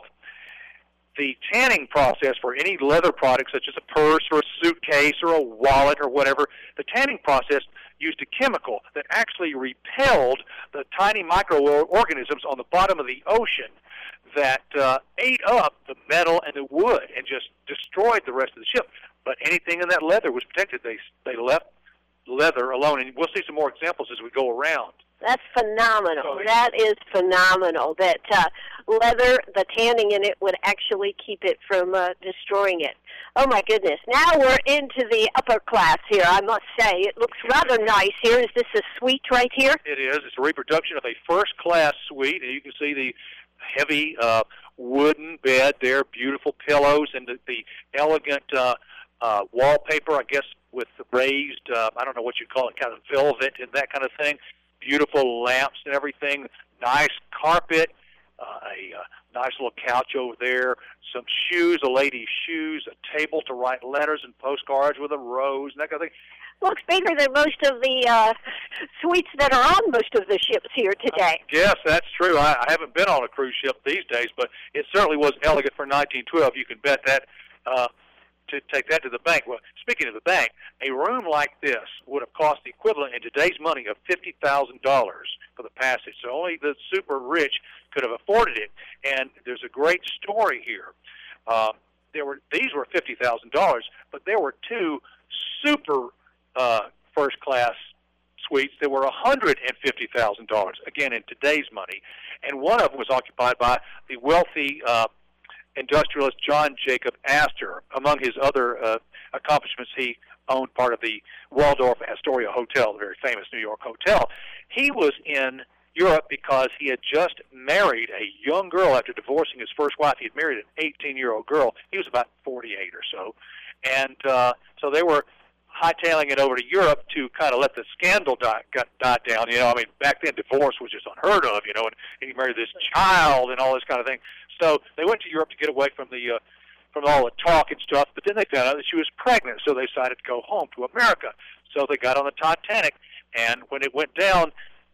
the tanning process for any leather product, such as a purse or a suitcase or a wallet or whatever, the tanning process used a chemical that actually repelled the tiny microorganisms on the bottom of the ocean that uh, ate up the metal and the wood and just destroyed the rest of the ship. But anything in that leather was protected. They they left leather alone, and we'll see some more examples as we go around. That's phenomenal. So, that is phenomenal. That uh, leather, the tanning in it would actually keep it from uh, destroying it. Oh, my goodness. Now we're into the upper class here, I must say. It looks rather nice here. Is this a suite right here? It is. It's a reproduction of a first-class suite, and you can see the heavy uh, wooden bed there, beautiful pillows, and the, the elegant uh, uh, wallpaper, I guess, with the raised, uh, I don't know what you call it, kind of velvet and that kind of thing. Beautiful lamps and everything, nice carpet, uh, a uh, nice little couch over there, some shoes, a lady's shoes, a table to write letters and postcards with a rose and that kind of thing. Looks bigger than most of the uh, suites that are on most of the ships here today. Yes, that's true. I, I haven't been on a cruise ship these days, but it certainly was elegant for nineteen twelve. You can bet that. Uh, to take that to the bank. Well, speaking of the bank, a room like this would have cost the equivalent in today's money of fifty thousand dollars for the passage. So only the super rich could have afforded it. And there's a great story here. Uh, there were these were fifty thousand dollars, but there were two super uh, first-class suites that were one hundred fifty thousand dollars, again, in today's money. And one of them was occupied by the wealthy uh, industrialist John Jacob Astor. Among his other uh, accomplishments, he owned part of the Waldorf Astoria Hotel, the very famous New York hotel. He was in Europe because he had just married a young girl after divorcing his first wife. He had married an eighteen-year-old girl. He was about forty-eight or so. And uh, so they were hightailing it over to Europe to kind of let the scandal die, got, die down. You know, I mean, back then divorce was just unheard of, you know, and, and he married this child and all this kind of thing. So they went to Europe to get away from the uh, from all the talk and stuff, but then they found out that she was pregnant, so they decided to go home to America. So they got on the Titanic, and when it went down,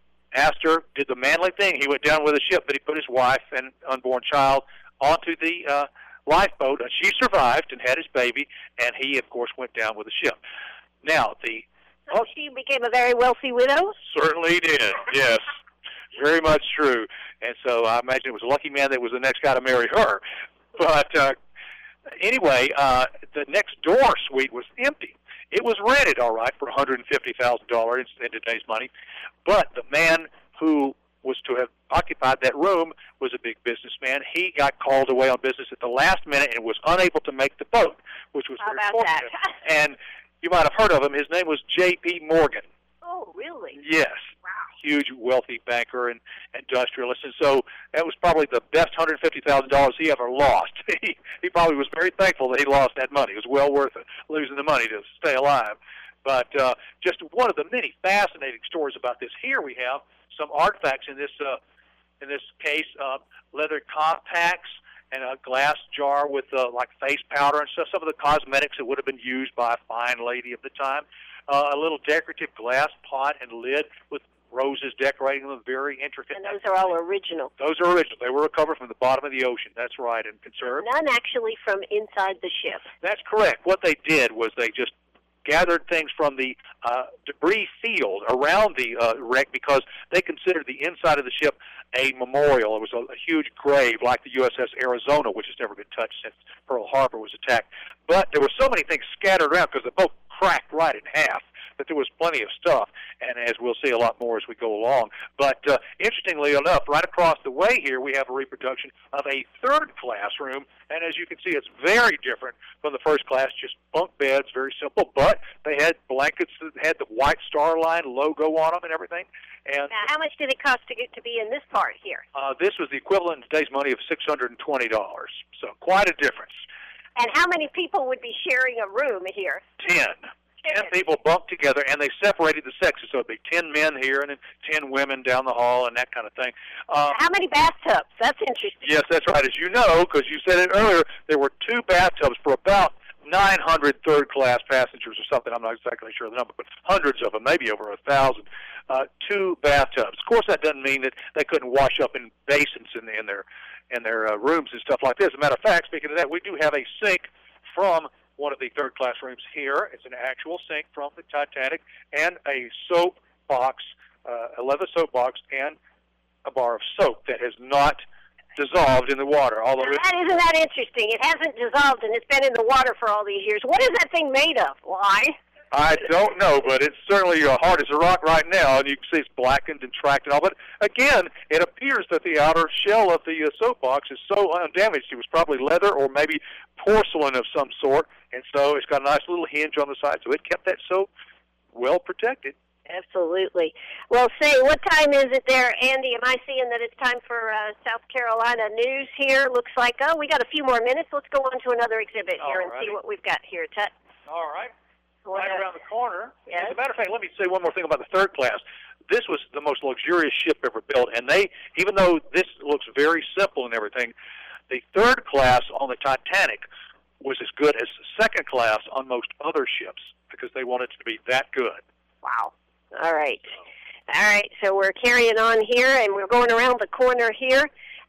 Astor did the manly thing. He went down with the ship, but he put his wife and unborn child onto the uh, lifeboat, and she survived and had his baby, and he, of course, went down with the ship. Now, the... So she became a very wealthy widow? Certainly did, yes. Very much true. And so I imagine it was a lucky man that was the next guy to marry her. But uh, anyway, uh, the next door suite was empty. It was rented, all right, for one hundred fifty thousand dollars in today's money. But the man who was to have occupied that room was a big businessman. He got called away on business at the last minute and was unable to make the boat, which was How very about fortunate. that? And you might have heard of him. His name was J P Morgan. Oh, really? Yes. Wow. Huge, wealthy banker and industrialist. And so that was probably the best one hundred fifty thousand dollars he ever lost. he, he probably was very thankful that he lost that money. It was well worth it, losing the money to stay alive. But uh, just one of the many fascinating stories about this. Here we have some artifacts in this uh, in this case, uh, leather compacts and a glass jar with uh, like face powder and stuff, some of the cosmetics that would have been used by a fine lady of the time. Uh, a little decorative glass pot and lid with roses decorating them, very intricate. And those are all original. Those are original. They were recovered from the bottom of the ocean. That's right, and conserved. None actually from inside the ship. That's correct. What they did was they just gathered things from the uh, debris field around the uh, wreck because they considered the inside of the ship a memorial. It was a, a huge grave like the U S S Arizona, which has never been touched since Pearl Harbor was attacked. But there were so many things scattered around because the boat cracked right in half that there was plenty of stuff, and as we'll see a lot more as we go along. But uh, interestingly enough, right across the way here, we have a reproduction of a third-class room, and as you can see, it's very different from the first class, just bunk beds, very simple, but they had blankets that had the White Star Line logo on them and everything. And now, how much did it cost to get to be in this part here? Uh, this was the equivalent in today's money of six hundred twenty dollars, so quite a difference. And how many people would be sharing a room here? Ten. Ten people bunked together, and they separated the sexes, so it'd be ten men here and then ten women down the hall and that kind of thing. Uh, How many bathtubs? That's interesting. Yes, that's right. As you know, because you said it earlier, there were two bathtubs for about nine hundred third-class passengers or something. I'm not exactly sure the number, but hundreds of them, maybe over a thousand. Uh, two bathtubs. Of course, that doesn't mean that they couldn't wash up in basins in, in their in their uh, rooms and stuff like this. As a matter of fact, speaking of that, we do have a sink from one of the third-class rooms here. It's an actual sink from the Titanic, and a soap box, uh, a leather soap box, and a bar of soap that has not dissolved in the water. Although now, that isn't that interesting. It hasn't dissolved, and it's been in the water for all these years. What is that thing made of? Why? I don't know, but it's certainly uh, hard as a rock right now, and you can see it's blackened and tracked and all. But again, it appears that the outer shell of the uh, soap box is so undamaged. It was probably leather or maybe porcelain of some sort, and so it's got a nice little hinge on the side, so it kept that soap well protected. Absolutely. Well, say, what time is it there, Andy? Am I seeing that it's time for uh, South Carolina news here? Looks like, oh, we got a few more minutes. Let's go on to another exhibit here and see what we've got here, Tut. All right. What right a, around the corner. Yes. As a matter of fact, let me say one more thing about the third class. This was the most luxurious ship ever built, and they, even though this looks very simple and everything, the third class on the Titanic was as good as the second class on most other ships because they wanted it to be that good. Wow. All right. All right, so we're carrying on here, and we're going around the corner here.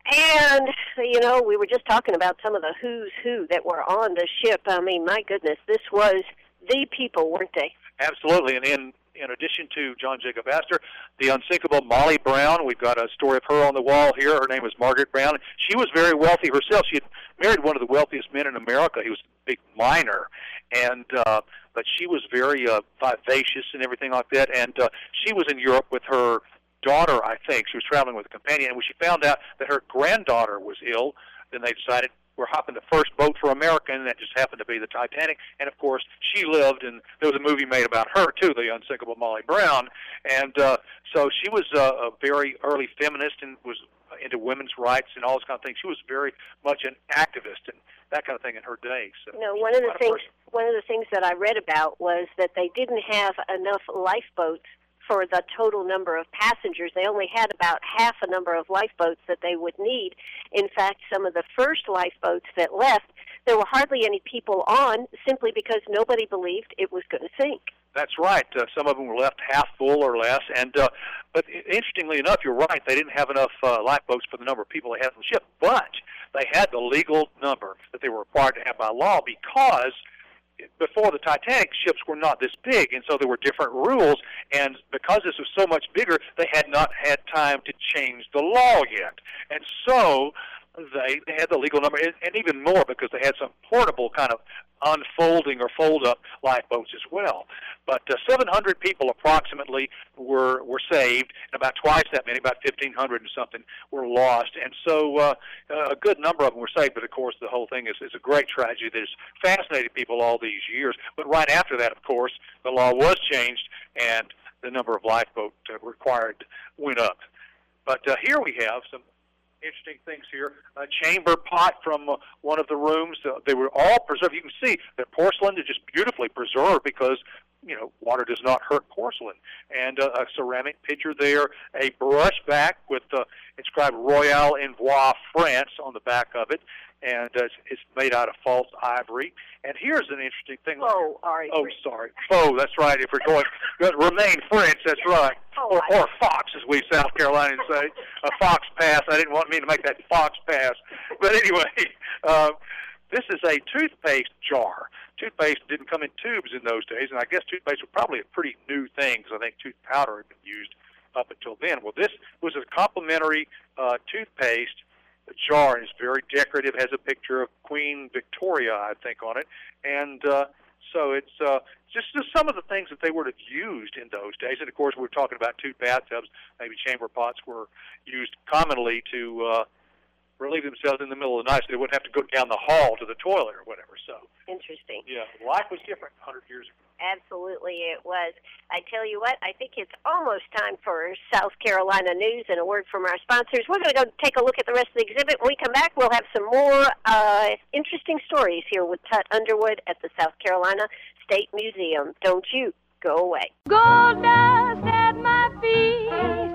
And, you know, we were just talking about some of the who's who that were on the ship. I mean, my goodness, this was the people, weren't they? Absolutely. And in, in addition to John Jacob Astor, the unsinkable Molly Brown, we've got a story of her on the wall here. Her name was Margaret Brown. She was very wealthy herself. She had married one of the wealthiest men in America. He was a big miner. And uh, but she was very uh, vivacious and everything like that. And uh, she was in Europe with her daughter, I think. She was traveling with a companion. And when she found out that her granddaughter was ill, then they decided, we're hopping the first boat for America, and that just happened to be the Titanic. And, of course, she lived, and there was a movie made about her, too, the unsinkable Molly Brown. And uh, so she was uh, a very early feminist and was into women's rights and all those kind of things. She was very much an activist and that kind of thing in her day. So, you know, one of the things one of the things that I read about was that they didn't have enough lifeboats for the total number of passengers. They only had about half a number of lifeboats that they would need. In fact, some of the first lifeboats that left, there were hardly any people on simply because nobody believed it was going to sink. That's right. Uh, some of them were left half full or less. And uh, but interestingly enough, you're right, they didn't have enough uh, lifeboats for the number of people they had on the ship. But they had the legal number that they were required to have by law because before the Titanic, ships were not this big, and so there were different rules, and because this was so much bigger, they had not had time to change the law yet. And so they, they had the legal number, and, and even more because they had some portable kind of unfolding or fold-up lifeboats as well. But uh, seven hundred people approximately were were saved, and about twice that many, about fifteen hundred and something, were lost. And so uh, a good number of them were saved, but of course the whole thing is, is a great tragedy that has fascinated people all these years. But right after that, of course, the law was changed, and the number of lifeboats uh, required went up. But uh, here we have some interesting things here. A chamber pot from uh, one of the rooms. Uh, they were all preserved. You can see that porcelain is just beautifully preserved because, you know, water does not hurt porcelain. And uh, a ceramic pitcher there, a brush back with uh, inscribed Royal Envoi France on the back of it. And uh, it's made out of false ivory. And here's an interesting thing. Oh, ivory. Oh, sorry. Faux, that's right. If we're going, remain French, that's right. Oh, or, or fox, as we South Carolinians say. A fox pass. I didn't want me to make that fox pass. But anyway, uh, this is a toothpaste jar. Toothpaste didn't come in tubes in those days, and I guess toothpaste was probably a pretty new thing because I think tooth powder had been used up until then. Well, this was a complimentary uh, toothpaste. The jar is very decorative, has a picture of Queen Victoria, I think, on it. And uh, so it's uh, just, just some of the things that they would have used in those days. And, of course, we're talking about two bathtubs. Maybe chamber pots were used commonly to uh, relieve themselves in the middle of the night so they wouldn't have to go down the hall to the toilet or whatever. So interesting. Yeah, life was different one hundred years ago. Absolutely, it was. I tell you what, I think it's almost time for South Carolina news and a word from our sponsors. We're going to go take a look at the rest of the exhibit. When we come back, we'll have some more uh, interesting stories here with Tut Underwood at the South Carolina State Museum. Don't you go away. Gold dust at my feet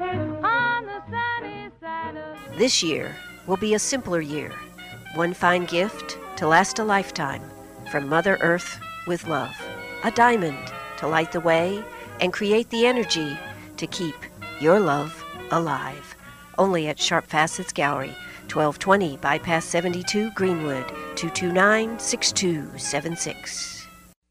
on the sunny side of... This year will be a simpler year. One fine gift to last a lifetime from Mother Earth with love. A diamond to light the way and create the energy to keep your love alive. Only at Sharp Facets Gallery, twelve twenty Bypass seventy-two Greenwood, two two nine, six two seven six.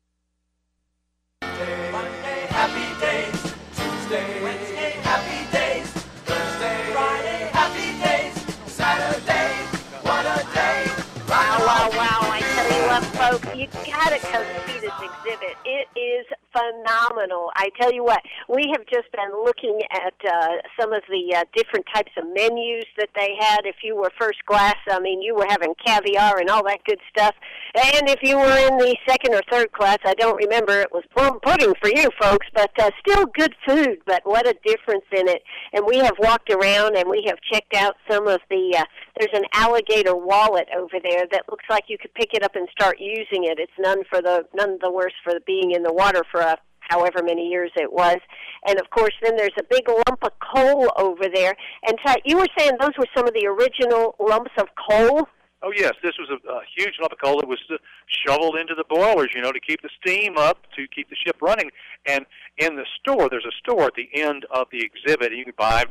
Monday, happy days. Tuesday, Wednesday, happy days. Thursday, Friday, happy days. Saturday, what a day. Wow, wow, wow. I tell you what, folks, you got to come see this exhibit. It is phenomenal. I tell you what, we have just been looking at uh, some of the uh, different types of menus that they had. If you were first class, I mean, you were having caviar and all that good stuff. And if you were in the second or third class, I don't remember, it was plum pudding for you folks, but uh, still good food, but what a difference in it. And we have walked around and we have checked out some of the, uh, there's an alligator wallet over there that looks like you could pick it up and start using it. It's none for the, none the worse for the being in the water for a however many years it was. And, of course, then there's a big lump of coal over there. And Ty, you were saying those were some of the original lumps of coal? Oh, yes. This was a, a huge lump of coal that was uh, shoveled into the boilers, you know, to keep the steam up, to keep the ship running. And in the store, there's a store at the end of the exhibit. You can buy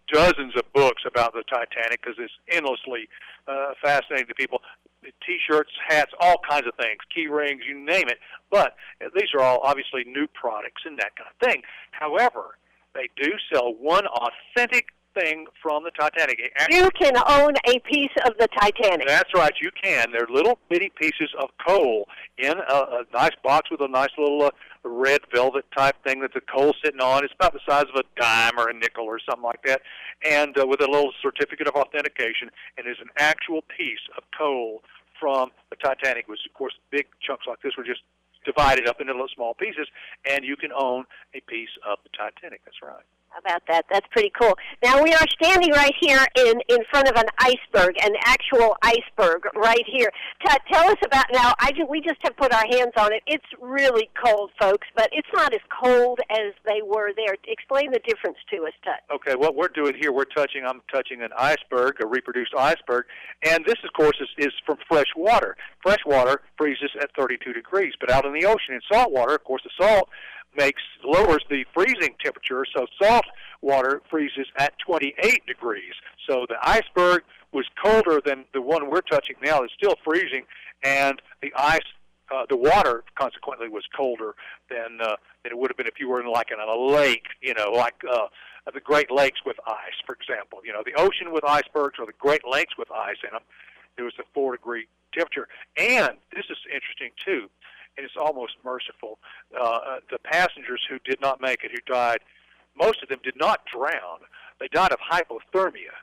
dozens of books about the Titanic because it's endlessly uh, fascinating to people. T-shirts, hats, all kinds of things, key rings, you name it. But these are all obviously new products and that kind of thing. However, they do sell one authentic thing from the Titanic. You can own a piece of the Titanic. That's right, you can. They're little bitty pieces of coal in a, a nice box with a nice little uh, red velvet type thing that the coal's sitting on. It's about the size of a dime or a nickel or something like that, and uh, with a little certificate of authentication, and there's an actual piece of coal from the Titanic, which, of course, big chunks like this were just divided up into little small pieces, and you can own a piece of the Titanic. That's right. How about that? That's pretty cool. Now, we are standing right here in, in front of an iceberg, an actual iceberg right here. Tut, tell us about, now, I ju- we just have put our hands on it. It's really cold, folks, but it's not as cold as they were there. Explain the difference to us, Tut. Okay, what we're doing here, we're touching, I'm touching an iceberg, a reproduced iceberg, and this, of course, is, is from fresh water. Fresh water freezes at thirty-two degrees, but out in the ocean, in salt water, of course, the salt makes lowers the freezing temperature, so salt water freezes at twenty-eight degrees. So the iceberg was colder than the one we're touching now. It's still freezing, and the ice, uh, the water, consequently, was colder than uh, than it would have been if you were in like in a lake, you know, like uh, the Great Lakes with ice, for example. You know, the ocean with icebergs or the Great Lakes with ice in them. It was a four-degree temperature, and this is interesting too. And it's almost merciful. Uh, the passengers who did not make it, who died, most of them did not drown. They died of hypothermia.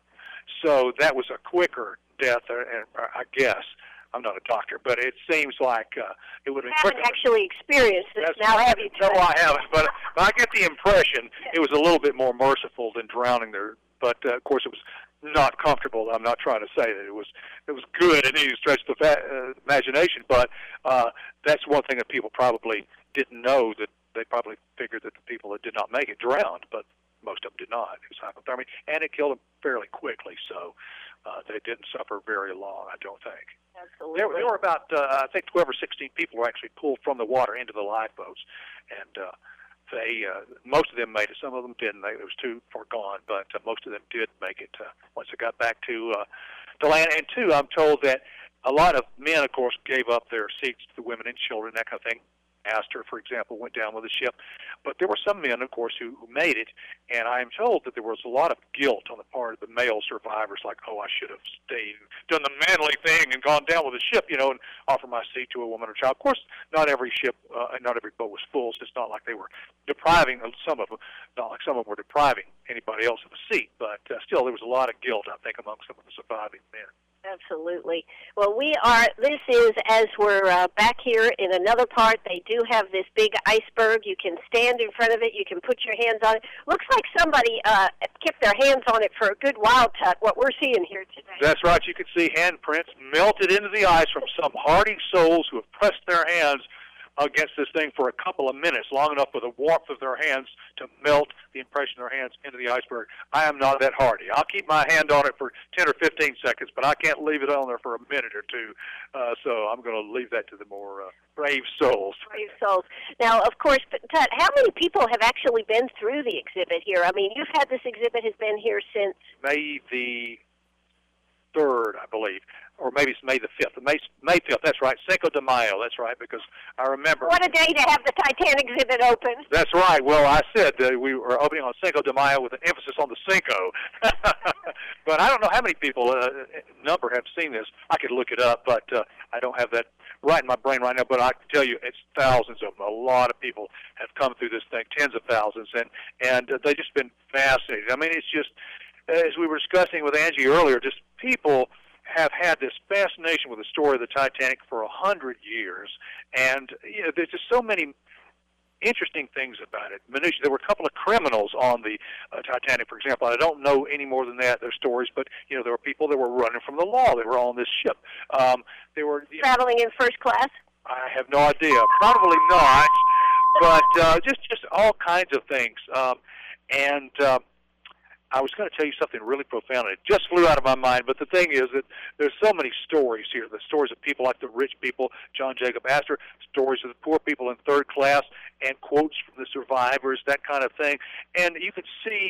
So that was a quicker death, uh, I guess. I'm not a doctor, but it seems like uh, it would have been You haven't actually experienced this That's, now, have you? No, I haven't, but, but I get the impression it was a little bit more merciful than drowning there. But, uh, of course, it was not comfortable. I'm not trying to say that it was it was good in any stretch of the fa- uh, imagination, but uh, that's one thing that people probably didn't know, that they probably figured that the people that did not make it drowned, but most of them did not. It was hypothermia, and it killed them fairly quickly, so uh, they didn't suffer very long, I don't think. Absolutely. There, there were about, uh, I think, twelve or sixteen people were actually pulled from the water into the lifeboats, and uh, They, uh, most of them made it. Some of them didn't. They, it was too far gone, but uh, most of them did make it uh, once they got back to uh, to land. And two, I'm told that a lot of men, of course, gave up their seats to the women and children, that kind of thing. Astor, for example, went down with the ship. But there were some men, of course, who, who made it, and I am told that there was a lot of guilt on the part of the male survivors, like, oh, I should have stayed, done the manly thing and gone down with the ship, you know, and offer my seat to a woman or child. Of course, not every ship uh, and not every boat was full, so it's not like they were depriving some of them, not like some of them were depriving anybody else of a seat, but uh, still there was a lot of guilt, I think, among some of the surviving men. Absolutely. Well, we are, this is, as we're uh, back here in another part, they do have this big iceberg. You can stand in front of it. You can put your hands on it. Looks like somebody uh, kept their hands on it for a good while, Tut, what we're seeing here today. That's right. You can see handprints melted into the ice from some hardy souls who have pressed their hands against this thing for a couple of minutes, long enough for the warmth of their hands to melt the impression of their hands into the iceberg. I am not that hardy. I'll keep my hand on it for ten or fifteen seconds, but I can't leave it on there for a minute or two. Uh, so I'm going to leave that to the more uh, brave souls. Brave souls. Now, of course, Tut, how many people have actually been through the exhibit here? I mean, you've had this exhibit has been here since May the third, I believe. Or maybe it's May the fifth. May, May fifth, that's right. Cinco de Mayo, that's right, because I remember. What a day to have the Titanic exhibit open. That's right. Well, I said uh, we were opening on Cinco de Mayo with an emphasis on the Cinco. But I don't know how many people, uh, number, have seen this. I could look it up, but uh, I don't have that right in my brain right now. But I can tell you it's thousands of them. A lot of people have come through this thing, tens of thousands, and, and uh, they've just been fascinated. I mean, it's just, as we were discussing with Angie earlier, just people have had this fascination with the story of the Titanic for a hundred years, and you know, there's just so many interesting things about it. Minutia. There were a couple of criminals on the uh, Titanic, for example. I don't know any more than that, their stories, but you know, there were people that were running from the law. They were on this ship. Um, they were you know, traveling in first class. I have no idea. Probably not, but uh, just just all kinds of things. Um, and uh, I was going to tell you something really profound, and it just flew out of my mind. But the thing is that there's so many stories here. The stories of people like the rich people, John Jacob Astor, stories of the poor people in third class, and quotes from the survivors, that kind of thing. And you can see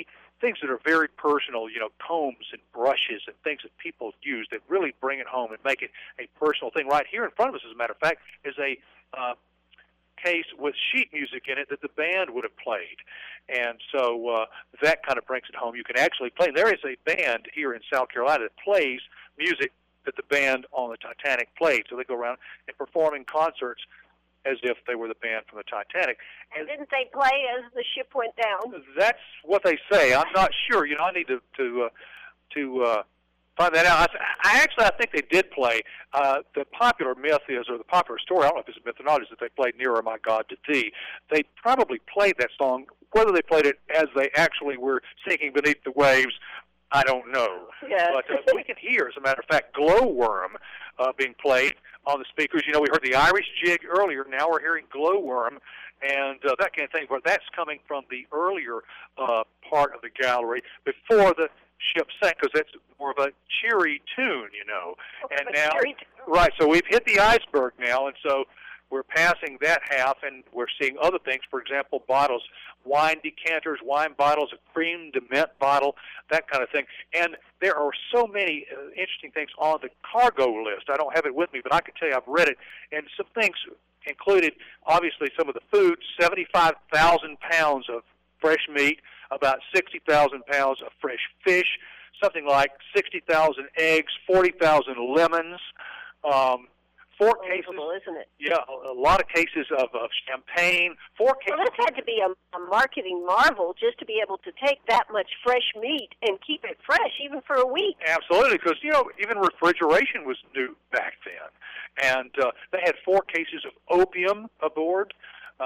things that are very personal, you know, combs and brushes and things that people use that really bring it home and make it a personal thing. Right here in front of us, as a matter of fact, is a uh, case with sheet music in it that the band would have played. And so uh, that kind of brings it home. You can actually play. There is a band here in South Carolina that plays music that the band on the Titanic played. So they go around and perform in concerts as if they were the band from the Titanic. And didn't they play as the ship went down? That's what they say. I'm not sure. You know, I need to to uh, to uh, find that out. I, I actually I think they did play. Uh, the popular myth is, or the popular story, I don't know if it's a myth or not, is that they played Nearer My God to Thee. They probably played that song. Whether they played it as they actually were sinking beneath the waves, I don't know. Yeah. But uh, we can hear, as a matter of fact, Glowworm uh, being played on the speakers. You know, we heard the Irish jig earlier. Now we're hearing Glowworm, and uh, that kind of thing. But that's coming from the earlier uh, part of the gallery before the ship sank, because that's more of a cheery tune, you know. And now, right, so we've hit the iceberg now, and so we're passing that half, and we're seeing other things. For example, bottles, wine decanters, wine bottles, a cream de mint bottle, that kind of thing. And there are so many uh, interesting things on the cargo list. I don't have it with me, but I can tell you I've read it. And some things included, obviously, some of the food, seventy-five thousand pounds of fresh meat, about sixty thousand pounds of fresh fish, something like sixty thousand eggs, forty thousand lemons, um, four cases, isn't it? Yeah, a, a lot of cases of, of champagne. Four cases. Well, this had to be a, a marketing marvel just to be able to take that much fresh meat and keep it fresh, even for a week. Absolutely, because you know even refrigeration was new back then, and uh, they had four cases of opium aboard. Uh,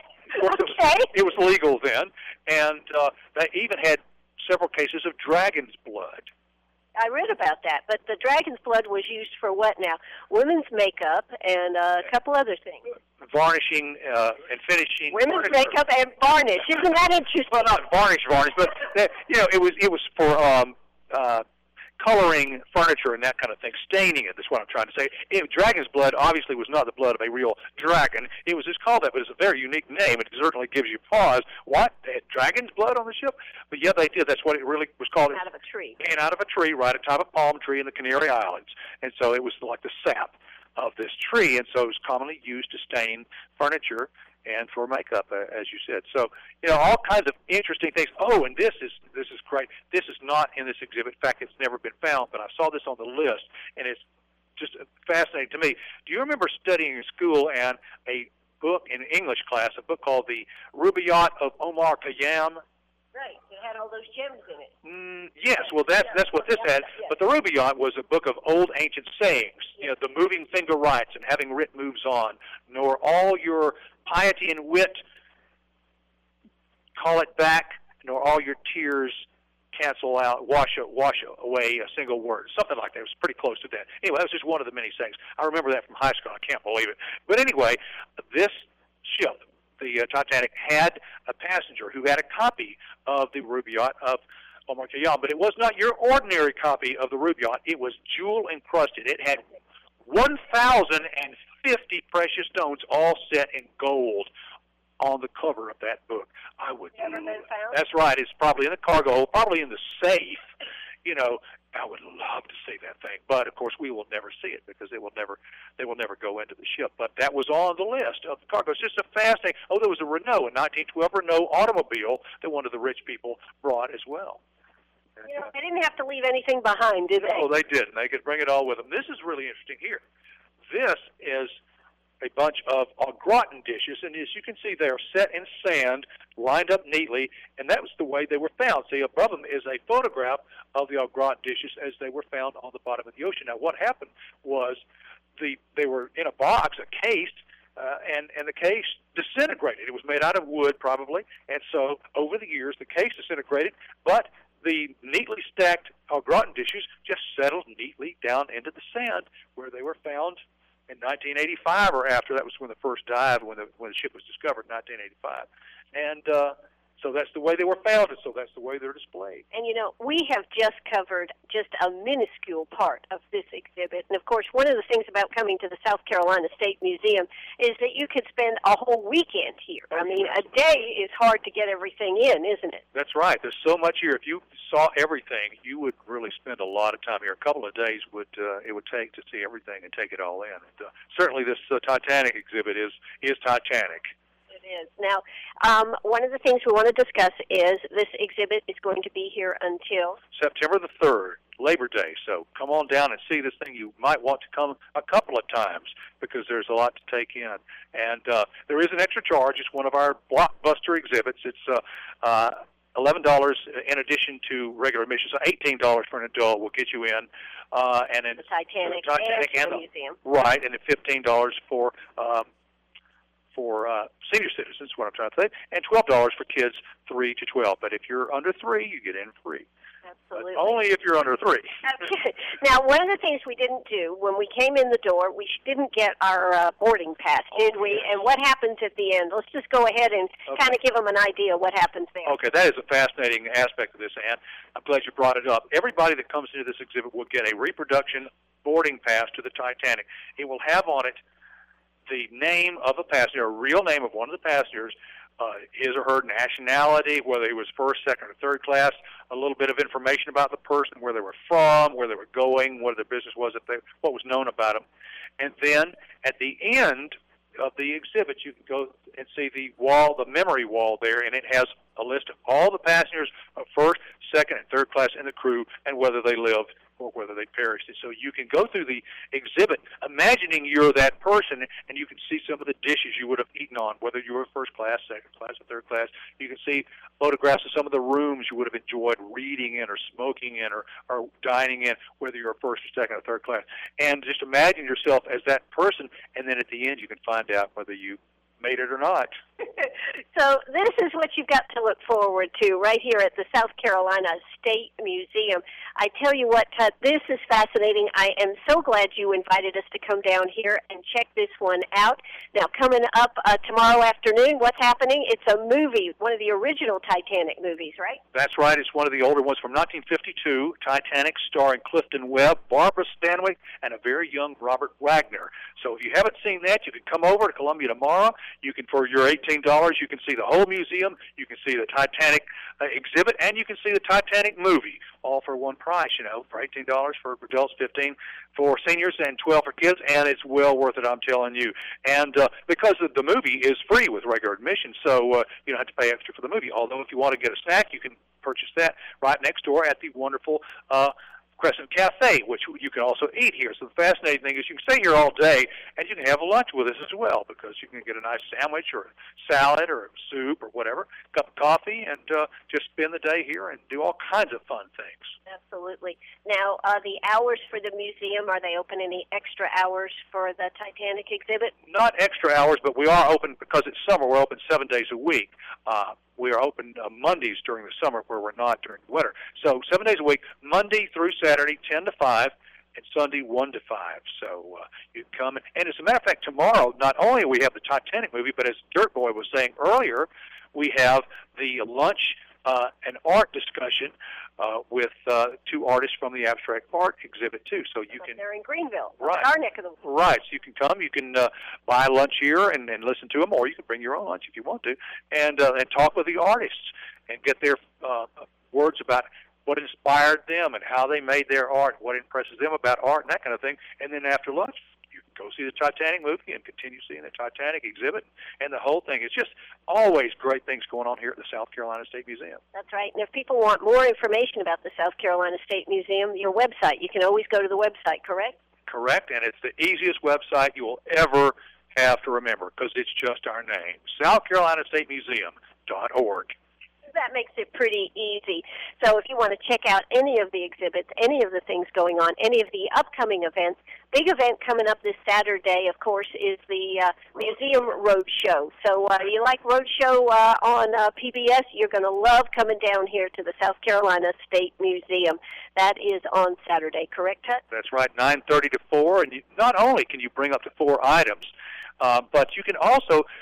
okay. It was legal then, and uh, they even had several cases of dragon's blood. I read about that, but the dragon's blood was used for what now? Women's makeup and uh, a couple other things. Varnishing uh, and finishing. Women's furniture. makeup and varnish. Isn't that interesting? Well, not varnish, varnish, but that, you know, it was it was for um, uh, coloring furniture and that kind of thing, staining it. That's what I'm trying to say. It, dragon's blood obviously was not the blood of a real dragon. It was just called that, but it's a very unique name. It certainly gives you pause. What? They had dragon's blood on the ship? But yeah, they did. That's what it really was called. Out of a tree. And out of a tree, right atop a palm tree in the Canary Islands. And so it was like the sap of this tree, and so it was commonly used to stain furniture and for makeup, uh, as you said. So, you know, all kinds of interesting things. Oh, and this is this is great. This is not in this exhibit. In fact, it's never been found, but I saw this on the list, and it's just fascinating to me. Do you remember studying in school and a book in English class, a book called The Rubaiyat of Omar Khayyam? Right. It had all those gems in it. Mm, yes, well, that's that's what this had. But the Rubaiyat was a book of old ancient sayings. You know, the moving finger writes and having writ moves on, nor all your piety and wit call it back, nor all your tears cancel out, wash wash away a single word. Something like that. It was pretty close to that. Anyway, that was just one of the many sayings. I remember that from high school. I can't believe it. But anyway, this ship, the uh, Titanic, had a passenger who had a copy of the Rubaiyat of Omar Khayyam, but it was not your ordinary copy of the Rubaiyat. It was jewel encrusted. It had one thousand fifty precious stones, all set in gold, on the cover of that book. I would. Never been found? That's right. It's probably in the cargo hold, probably in the safe. You know, I would love to see that thing, but of course we will never see it because it will never, they will never go into the ship. But that was on the list of the cargo. It's just a fascinating. Oh, there was a Renault, a nineteen twelve Renault automobile that one of the rich people brought as well. You know, they didn't have to leave anything behind, did they? Oh, they didn't. They could bring it all with them. This is really interesting here. This is a bunch of au gratin dishes, and as you can see, they are set in sand, lined up neatly, and that was the way they were found. See, above them is a photograph of the au gratin dishes as they were found on the bottom of the ocean. Now, what happened was the they were in a box, a case, uh, and, and the case disintegrated. It was made out of wood, probably, and so over the years, the case disintegrated, but the neatly stacked au gratin dishes just settled neatly down into the sand where they were found in nineteen eighty-five or after. That was when the first dive, when the when the ship was discovered, nineteen eighty-five. And uh, so that's the way they were founded, so that's the way they're displayed. And, you know, we have just covered just a minuscule part of this exhibit. And, of course, one of the things about coming to the South Carolina State Museum is that you could spend a whole weekend here. I mean, a day is hard to get everything in, isn't it? That's right. There's so much here. If you saw everything, you would really spend a lot of time here. A couple of days would uh, it would take to see everything and take it all in. And, uh, certainly this uh, Titanic exhibit is, is Titanic. It is. Now, um, one of the things we want to discuss is this exhibit is going to be here until September the third, Labor Day. So come on down and see this thing. You might want to come a couple of times because there's a lot to take in. And uh, there is an extra charge. It's one of our blockbuster exhibits. It's uh, uh, eleven dollars in addition to regular admission. So eighteen dollars for an adult will get you in. Uh, and in the Titanic, the Titanic and, and the the museum. Right, and then fifteen dollars for um, for uh, senior citizens, what I'm trying to say, and twelve dollars for kids three to twelve. But if you're under three, you get in free. Absolutely. But only if you're under three. Okay. Now, one of the things we didn't do when we came in the door, we didn't get our uh, boarding pass, did we? And what happens at the end? Let's just go ahead and Okay. kind of give them an idea what happens there. Okay, that is a fascinating aspect of this, Ann. I'm glad you brought it up. Everybody that comes into this exhibit will get a reproduction boarding pass to the Titanic. It will have on it the name of a passenger, a real name of one of the passengers, uh, his or her nationality, whether he was first, second, or third class, a little bit of information about the person, where they were from, where they were going, what their business was, if they, what was known about them. And then at the end of the exhibit, you can go and see the wall, the memory wall there, and it has a list of all the passengers of first, second, and third class in the crew and whether they lived or whether they perished. And so you can go through the exhibit imagining you're that person, and you can see some of the dishes you would have eaten on, whether you were first class, second class, or third class. You can see photographs of some of the rooms you would have enjoyed reading in or smoking in or, or dining in, whether you're first or second or third class. And just imagine yourself as that person, and then at the end you can find out whether you made it or not. So this is what you've got to look forward to right here at the South Carolina State Museum. I tell you what, Tut, this is fascinating. I am so glad you invited us to come down here and check this one out. Now, coming up uh, tomorrow afternoon, what's happening? It's a movie, one of the original Titanic movies, right? That's right. It's one of the older ones from nineteen fifty-two, Titanic, starring Clifton Webb, Barbara Stanwyck, and a very young Robert Wagner. So if you haven't seen that, you can come over to Columbia tomorrow. You can, for your eighteen dollars, you can see the whole museum, you can see the Titanic uh, exhibit, and you can see the Titanic movie, all for one price, you know, for eighteen dollars for adults, fifteen dollars for seniors, and twelve dollars for kids, and it's well worth it, I'm telling you. And uh, because the movie is free with regular admission, so uh, you don't have to pay extra for the movie. Although if you want to get a snack, you can purchase that right next door at the wonderful uh, Crescent Cafe, which you can also eat here. So the fascinating thing is you can stay here all day, and you can have lunch with us as well, because you can get a nice sandwich or a salad or a soup or whatever, a cup of coffee, and uh, just spend the day here and do all kinds of fun things. Absolutely. Now, uh, the hours for the museum, are they open any extra hours for the Titanic exhibit? Not extra hours, but we are open because it's summer. We're open seven days a week. Uh, we are open uh, Mondays during the summer, where we're not during the winter. So seven days a week, Monday through Saturday, ten to five, and Sunday, one to five. So uh, you can come. And, and as a matter of fact, tomorrow, not only do we have the Titanic movie, but as Dirt Boy was saying earlier, we have the lunch uh, and art discussion uh, with uh, two artists from the abstract art exhibit, too. So you can. They're in Greenville, right. our neck of the woods. Right. So you can come. You can uh, buy lunch here and, and listen to them, or you can bring your own lunch if you want to, and uh, and talk with the artists and get their uh, words about what inspired them and how they made their art, what impresses them about art, and that kind of thing. And then after lunch, you can go see the Titanic movie and continue seeing the Titanic exhibit and the whole thing. It's just always great things going on here at the South Carolina State Museum. That's right. And if people want more information about the South Carolina State Museum, your website, you can always go to the website, correct? Correct, and it's the easiest website you will ever have to remember because it's just our name, South Carolina State Museum dot org. That makes it pretty easy. So if you want to check out any of the exhibits, any of the things going on, any of the upcoming events, big event coming up this Saturday, of course, is the uh, Museum Roadshow. So uh, you like Roadshow uh, on uh, P B S, you're going to love coming down here to the South Carolina State Museum. That is on Saturday, correct, Tut? That's right, nine thirty to four. And you, not only can you bring up to four items, uh, but you can also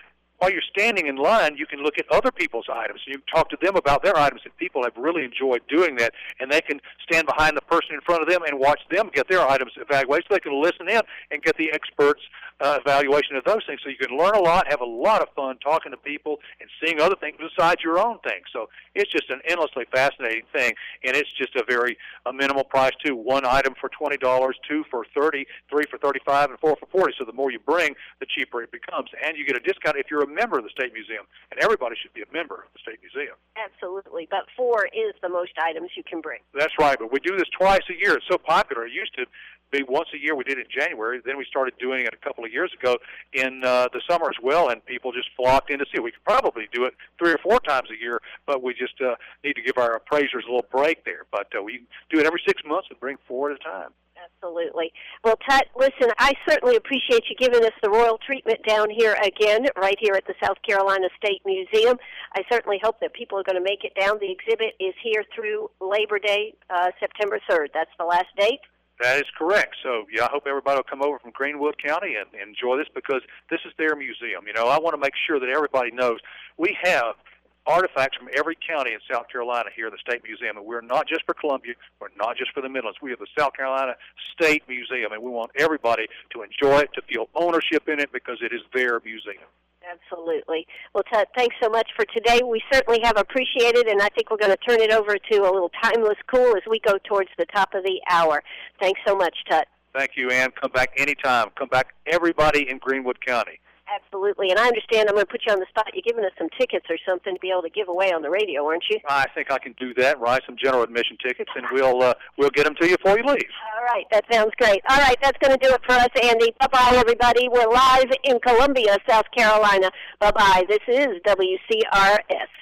while you're standing in line, you can look at other people's items. You can talk to them about their items, and people have really enjoyed doing that. And they can stand behind the person in front of them and watch them get their items evaluated, so they can listen in and get the experts' uh, evaluation of those things. So you can learn a lot, have a lot of fun talking to people and seeing other things besides your own things. So it's just an endlessly fascinating thing, and it's just a very a minimal price too. One item for twenty dollars, two for thirty, three for thirty-five, and four for forty. So the more you bring, the cheaper it becomes, and you get a discount if you're a member of the State Museum. And everybody should be a member of the State Museum. Absolutely, but four is the most items you can bring. That's right, but we do this twice a year. It's so popular. It used to be once a year. We did it in January. Then we started doing it a couple of years ago in uh, the summer as well, and people just flocked in to see it. We could probably do it three or four times a year, but we just uh, need to give our appraisers a little break there. But uh, we do it every six months and bring four at a time. Absolutely. Well, Tut, listen, I certainly appreciate you giving us the royal treatment down here again, right here at the South Carolina State Museum. I certainly hope that people are going to make it down. The exhibit is here through Labor Day, uh, September third. That's the last date? That is correct. So, yeah, I hope everybody will come over from Greenwood County and, and enjoy this, because this is their museum. You know, I want to make sure that everybody knows we have artifacts from every county in South Carolina here at the State Museum, and we're not just for Columbia, we're not just for the Midlands. We have the South Carolina State Museum, and we want everybody to enjoy it, to feel ownership in it, because it is their museum. Absolutely. Well, Tut, thanks so much for today. We certainly have appreciated, and I think we're going to turn it over to a little Timeless Cool as we go towards the top of the hour. Thanks so much, Tut. Thank you, Ann. Come back anytime. Come back, everybody in Greenwood County. Absolutely. And I understand I'm going to put you on the spot. You're giving us some tickets or something to be able to give away on the radio, aren't you? I think I can do that, write some general admission tickets, and we'll uh, we'll get them to you before you leave. All right. That sounds great. All right. That's going to do it for us, Andy. Bye-bye, everybody. We're live in Columbia, South Carolina. Bye-bye. This is W C R S.